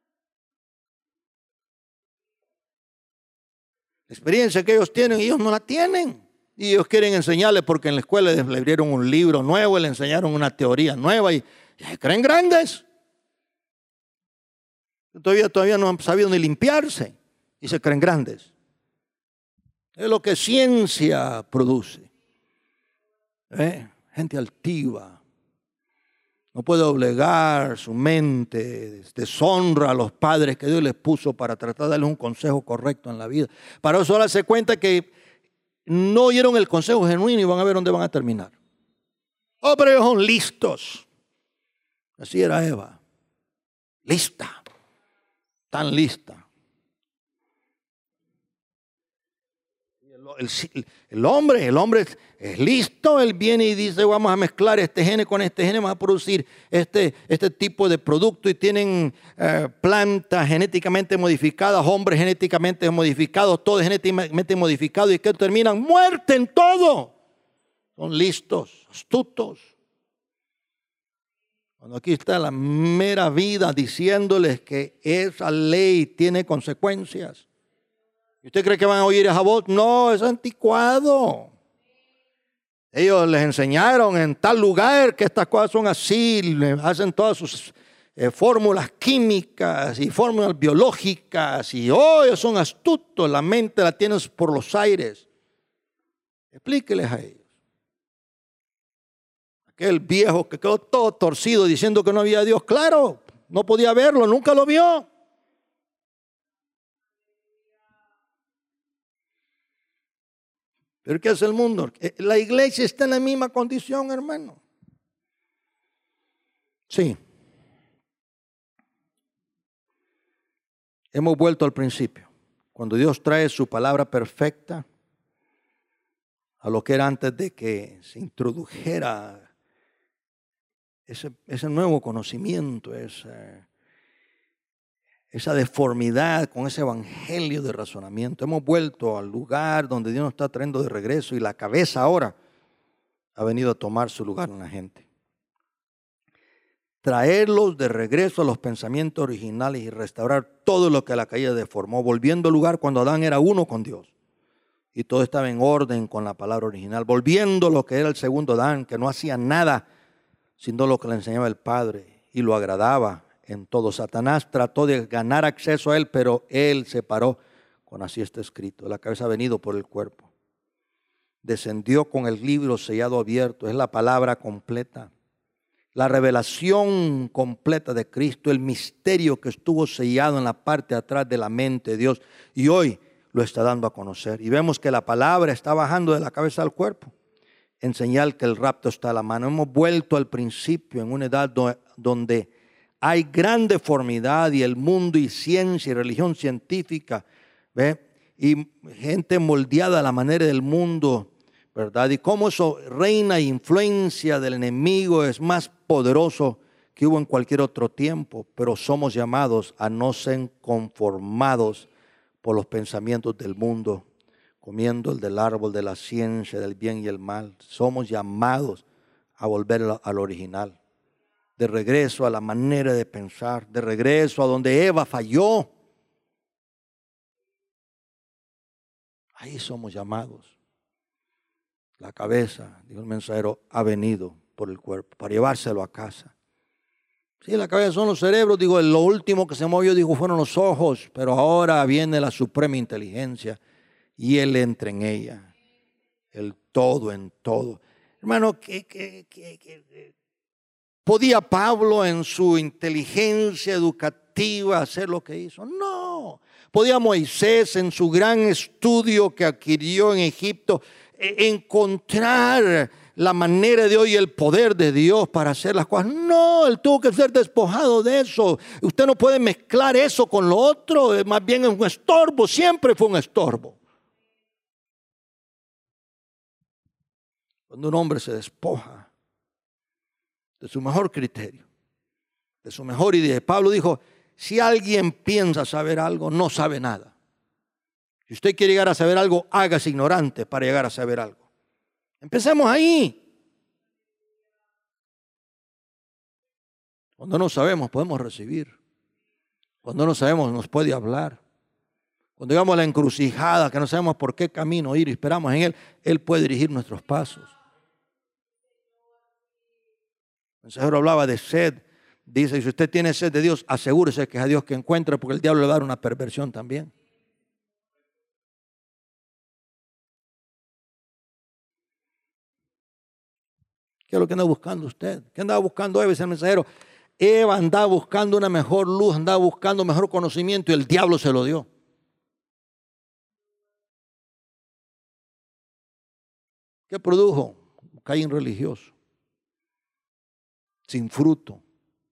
La experiencia que ellos tienen, ellos no la tienen. Y ellos quieren enseñarles porque en la escuela les abrieron un libro nuevo, le enseñaron una teoría nueva y creen grandes. Todavía no han sabido ni limpiarse y se creen grandes. Es lo que ciencia produce. Gente altiva. No puede doblegar su mente, deshonra a los padres que Dios les puso para tratar de darles un consejo correcto en la vida. Para eso ahora se cuenta que no oyeron el consejo genuino y van a ver dónde van a terminar. Oh, pero ellos son listos. Así era Eva. Lista. Tan lista. El hombre es listo, él viene y dice vamos a mezclar este gene con este gene, vamos a producir este tipo de producto y tienen plantas genéticamente modificadas, hombres genéticamente modificados, todo genéticamente modificado y que terminan muerte en todo. Son listos, astutos. Cuando aquí está la mera vida diciéndoles que esa ley tiene consecuencias. ¿Y usted cree que van a oír esa voz? No, es anticuado. Ellos les enseñaron en tal lugar que estas cosas son así, hacen todas sus fórmulas químicas y fórmulas biológicas y ellos son astutos, la mente la tienen por los aires. Explíqueles a ellos. Aquel viejo que quedó todo torcido diciendo que no había Dios, claro, no podía verlo, nunca lo vio. ¿Pero qué hace el mundo? La iglesia está en la misma condición, hermano. Sí. Hemos vuelto al principio. Cuando Dios trae su palabra perfecta a lo que era antes de que se introdujera ese nuevo conocimiento, esa deformidad con ese evangelio de razonamiento. Hemos vuelto al lugar donde Dios nos está trayendo de regreso y la cabeza ahora ha venido a tomar su lugar en la gente. Traerlos de regreso a los pensamientos originales y restaurar todo lo que la caída deformó, volviendo al lugar cuando Adán era uno con Dios y todo estaba en orden con la palabra original, volviendo a lo que era el segundo Adán, que no hacía nada sino lo que le enseñaba el Padre y lo agradaba en todo. Satanás trató de ganar acceso a él, pero él se paró con así está escrito. La cabeza ha venido por el cuerpo. Descendió con el libro sellado abierto. Es la palabra completa. La revelación completa de Cristo. El misterio que estuvo sellado en la parte de atrás de la mente de Dios. Y hoy lo está dando a conocer. Y vemos que la palabra está bajando de la cabeza al cuerpo. En señal que el rapto está a la mano. Hemos vuelto al principio en una edad donde hay gran deformidad y el mundo y ciencia y religión científica, y gente moldeada a la manera del mundo, ¿verdad? Y cómo eso reina e influencia del enemigo es más poderoso que hubo en cualquier otro tiempo, pero somos llamados a no ser conformados por los pensamientos del mundo, comiendo el del árbol de la ciencia, del bien y el mal. Somos llamados a volver al original. De regreso a la manera de pensar, de regreso a donde Eva falló. Ahí somos llamados. La cabeza, dijo el mensajero, ha venido por el cuerpo para llevárselo a casa. Sí, la cabeza son los cerebros, digo, lo último que se movió, digo, fueron los ojos, pero ahora viene la suprema inteligencia y Él entra en ella. El todo en todo. Hermano, ¿podía Pablo en su inteligencia educativa hacer lo que hizo? No. ¿Podía Moisés en su gran estudio que adquirió en Egipto encontrar la manera de hoy, el poder de Dios para hacer las cosas? No, él tuvo que ser despojado de eso. Usted no puede mezclar eso con lo otro, más bien es un estorbo, siempre fue un estorbo. Cuando un hombre se despoja de su mejor criterio, de su mejor idea. Pablo dijo, si alguien piensa saber algo, no sabe nada. Si usted quiere llegar a saber algo, hágase ignorante para llegar a saber algo. Empecemos ahí. Cuando no sabemos, podemos recibir. Cuando no sabemos, nos puede hablar. Cuando llegamos a la encrucijada, que no sabemos por qué camino ir y esperamos en Él, Él puede dirigir nuestros pasos. El mensajero hablaba de sed, Dice, si usted tiene sed de Dios, asegúrese que es a Dios que encuentra, porque el diablo le va a dar una perversión también. ¿Qué es lo que anda buscando usted? ¿Qué andaba buscando Eva, ese mensajero? Eva andaba buscando una mejor luz, andaba buscando mejor conocimiento y el diablo se lo dio. ¿Qué produjo? Caín religioso, sin fruto,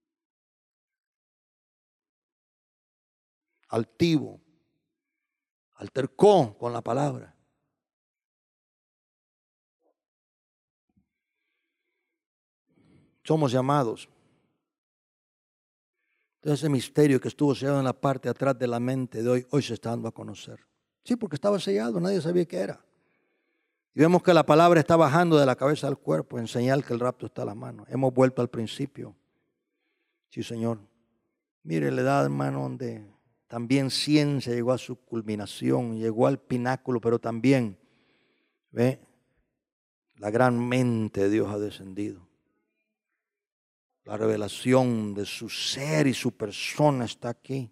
altivo, altercó con la palabra. Somos llamados. Entonces ese misterio que estuvo sellado en la parte de atrás de la mente de hoy se está dando a conocer. Sí, porque estaba sellado, nadie sabía qué era. Y vemos que la palabra está bajando de la cabeza al cuerpo, en señal que el rapto está a la mano. Hemos vuelto al principio. Sí, Señor. Mire la edad, hermano, donde también ciencia llegó a su culminación, llegó al pináculo, pero también, ¿ve? La gran mente de Dios ha descendido. La revelación de su ser y su persona está aquí.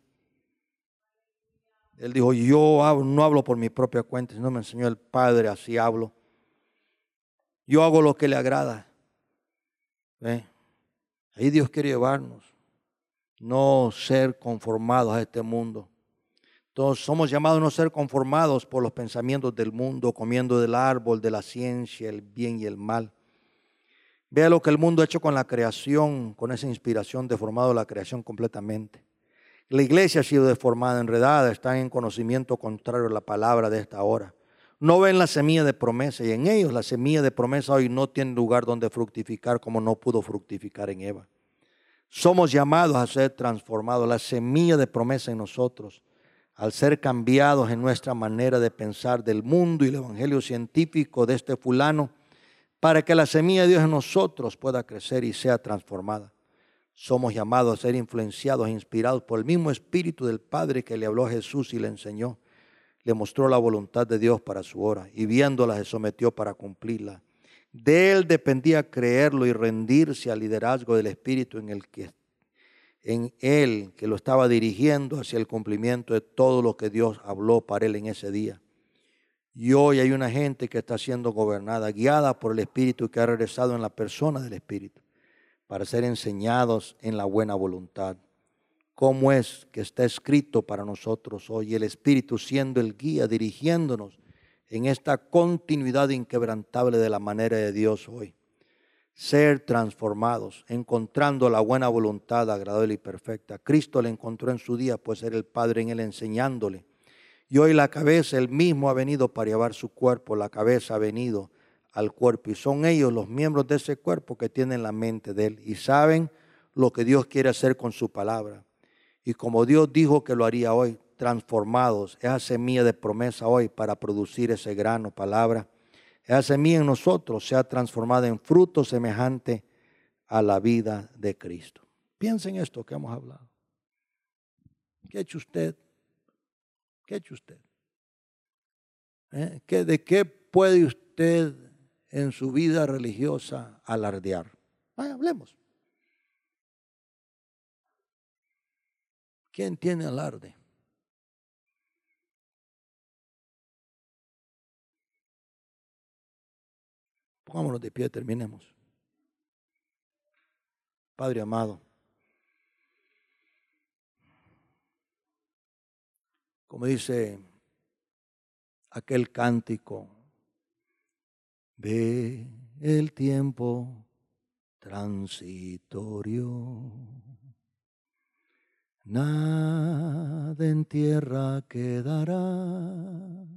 Él dijo, yo no hablo por mi propia cuenta, sino me enseñó el Padre, así hablo. Yo hago lo que le agrada. ¿Ve? Ahí Dios quiere llevarnos. No ser conformados a este mundo. Entonces somos llamados a no ser conformados por los pensamientos del mundo, comiendo del árbol de la ciencia, el bien y el mal. Vea lo que el mundo ha hecho con la creación, con esa inspiración, deformado la creación completamente. La iglesia ha sido deformada, enredada, están en conocimiento contrario a la palabra de esta hora. No ven la semilla de promesa y en ellos la semilla de promesa hoy no tiene lugar donde fructificar como no pudo fructificar en Eva. Somos llamados a ser transformados, la semilla de promesa en nosotros, al ser cambiados en nuestra manera de pensar del mundo y el evangelio científico de este fulano, para que la semilla de Dios en nosotros pueda crecer y sea transformada. Somos llamados a ser influenciados e inspirados por el mismo Espíritu del Padre que le habló a Jesús y le enseñó. Le mostró la voluntad de Dios para su hora y viéndola se sometió para cumplirla. De él dependía creerlo y rendirse al liderazgo del Espíritu en él que lo estaba dirigiendo hacia el cumplimiento de todo lo que Dios habló para él en ese día. Y hoy hay una gente que está siendo gobernada, guiada por el Espíritu que ha regresado en la persona del Espíritu para ser enseñados en la buena voluntad. ¿Cómo es que está escrito para nosotros hoy? El Espíritu siendo el guía, dirigiéndonos en esta continuidad inquebrantable de la manera de Dios hoy. Ser transformados, encontrando la buena voluntad agradable y perfecta. Cristo le encontró en su día, pues era el Padre en él enseñándole. Y hoy la cabeza, él mismo ha venido para llevar su cuerpo, la cabeza ha venido al cuerpo. Y son ellos los miembros de ese cuerpo que tienen la mente de él y saben lo que Dios quiere hacer con su palabra. Y como Dios dijo que lo haría hoy, transformados, esa semilla de promesa hoy para producir ese grano, palabra, esa semilla en nosotros sea transformada en fruto semejante a la vida de Cristo. Piensen en esto que hemos hablado. ¿Qué ha hecho usted? ¿Qué ha hecho usted? ¿De qué puede usted en su vida religiosa alardear? Hablemos. ¿Quién tiene alarde? Pongámonos de pie, terminemos. Padre amado, como dice aquel cántico, ve el tiempo transitorio, nada en tierra quedará,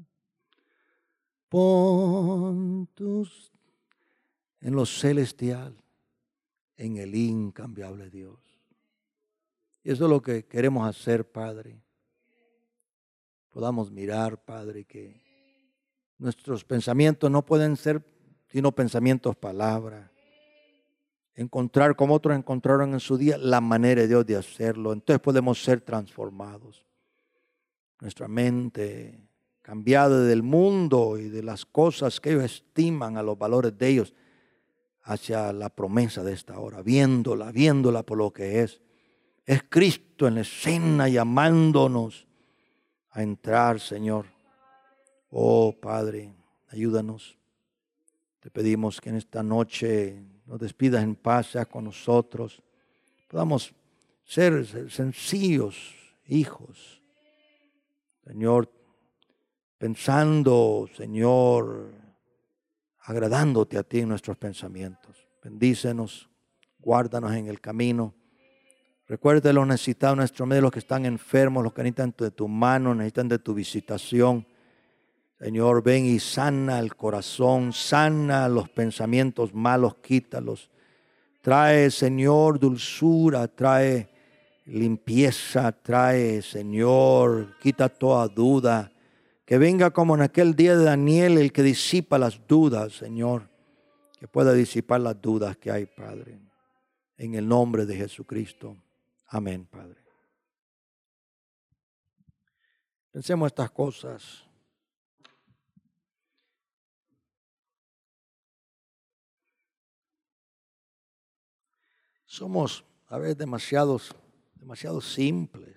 pon tus en lo celestial, en el incambiable Dios. Y eso es lo que queremos hacer, Padre. Podamos mirar, Padre, que nuestros pensamientos no pueden ser sino pensamientos, palabras. Encontrar como otros encontraron en su día la manera de Dios de hacerlo. Entonces podemos ser transformados. Nuestra mente cambiada del mundo y de las cosas que ellos estiman a los valores de ellos, hacia la promesa de esta hora, viéndola por lo que es. Es Cristo en la escena llamándonos a entrar, Señor. Oh Padre, ayúdanos. Te pedimos que en esta noche nos despidas en paz, seas con nosotros. Podamos ser sencillos hijos. Señor, pensando, Señor, agradándote a ti en nuestros pensamientos. Bendícenos, guárdanos en el camino. Recuerda los necesitados en nuestro medio, los que están enfermos, los que necesitan de tu mano, necesitan de tu visitación. Señor, ven y sana el corazón, sana los pensamientos malos, quítalos. Trae, Señor, dulzura, trae limpieza, trae, Señor, quita toda duda. Que venga como en aquel día de Daniel, el que disipa las dudas, Señor. Que pueda disipar las dudas que hay, Padre. En el nombre de Jesucristo. Amén, Padre. Pensemos estas cosas. Somos a veces demasiado simples.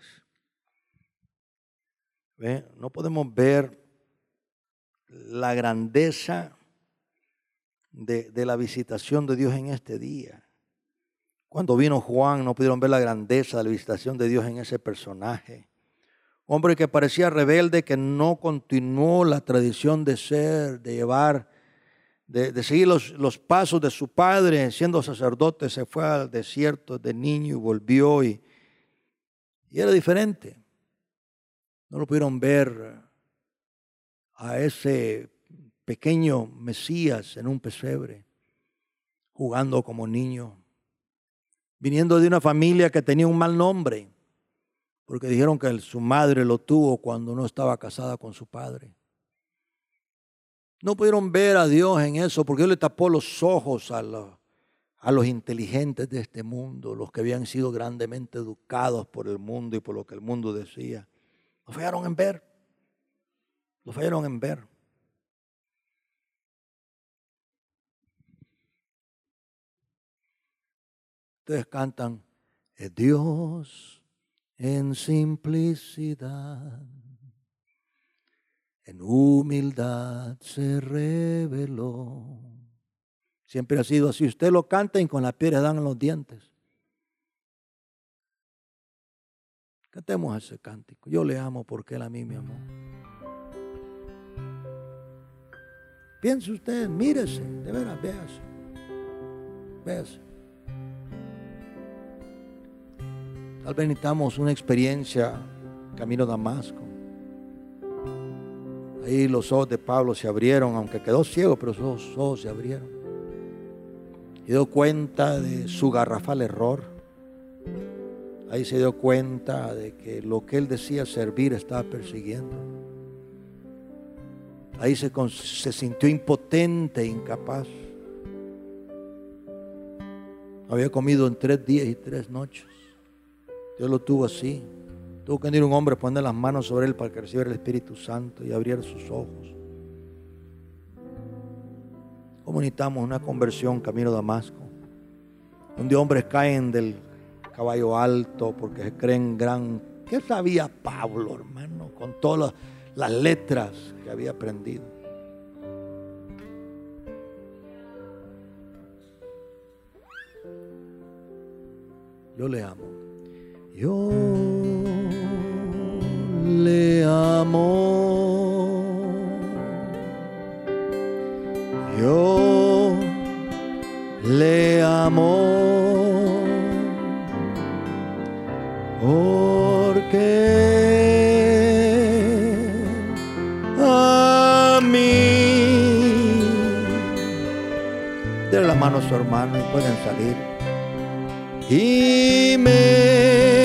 ¿Ve? No podemos ver la grandeza de la visitación de Dios en este día. Cuando vino Juan no pudieron ver la grandeza de la visitación de Dios en ese personaje. Hombre que parecía rebelde, que no continuó la tradición de llevar, de seguir los pasos de su padre. Siendo sacerdote se fue al desierto de niño y volvió y era diferente. No lo pudieron ver a ese pequeño Mesías en un pesebre, jugando como niño, viniendo de una familia que tenía un mal nombre, porque dijeron que su madre lo tuvo cuando no estaba casada con su padre. No pudieron ver a Dios en eso, porque Dios le tapó los ojos a los inteligentes de este mundo, los que habían sido grandemente educados por el mundo y por lo que el mundo decía. Lo fallaron en ver. Lo fallaron en ver. Ustedes cantan, es Dios en simplicidad, en humildad se reveló. Siempre ha sido así. Usted lo canta y con la piedra dan en los dientes. Cantemos ese cántico. Yo le amo porque Él a mí me amó. Piense usted, mírese, de veras, véase. Véase. Tal vez necesitamos una experiencia camino a Damasco. Ahí los ojos de Pablo se abrieron, aunque quedó ciego, pero sus ojos se abrieron. Y dio cuenta de su garrafal error. Ahí se dio cuenta de que lo que él decía servir estaba persiguiendo. Ahí se sintió impotente e incapaz. Había comido en 3 días y 3 noches. Dios lo tuvo así. Tuvo que venir un hombre a poner las manos sobre él para que recibiera el Espíritu Santo y abriera sus ojos. ¿Cómo necesitamos una conversión camino a Damasco? Donde hombres caen del caballo alto porque se creen gran. ¿Qué sabía Pablo, hermano? Con todas las letras que había aprendido. Yo le amo. Yo le amo. Yo le amo. Porque a mí. Denle la mano a su hermano y pueden salir. Y me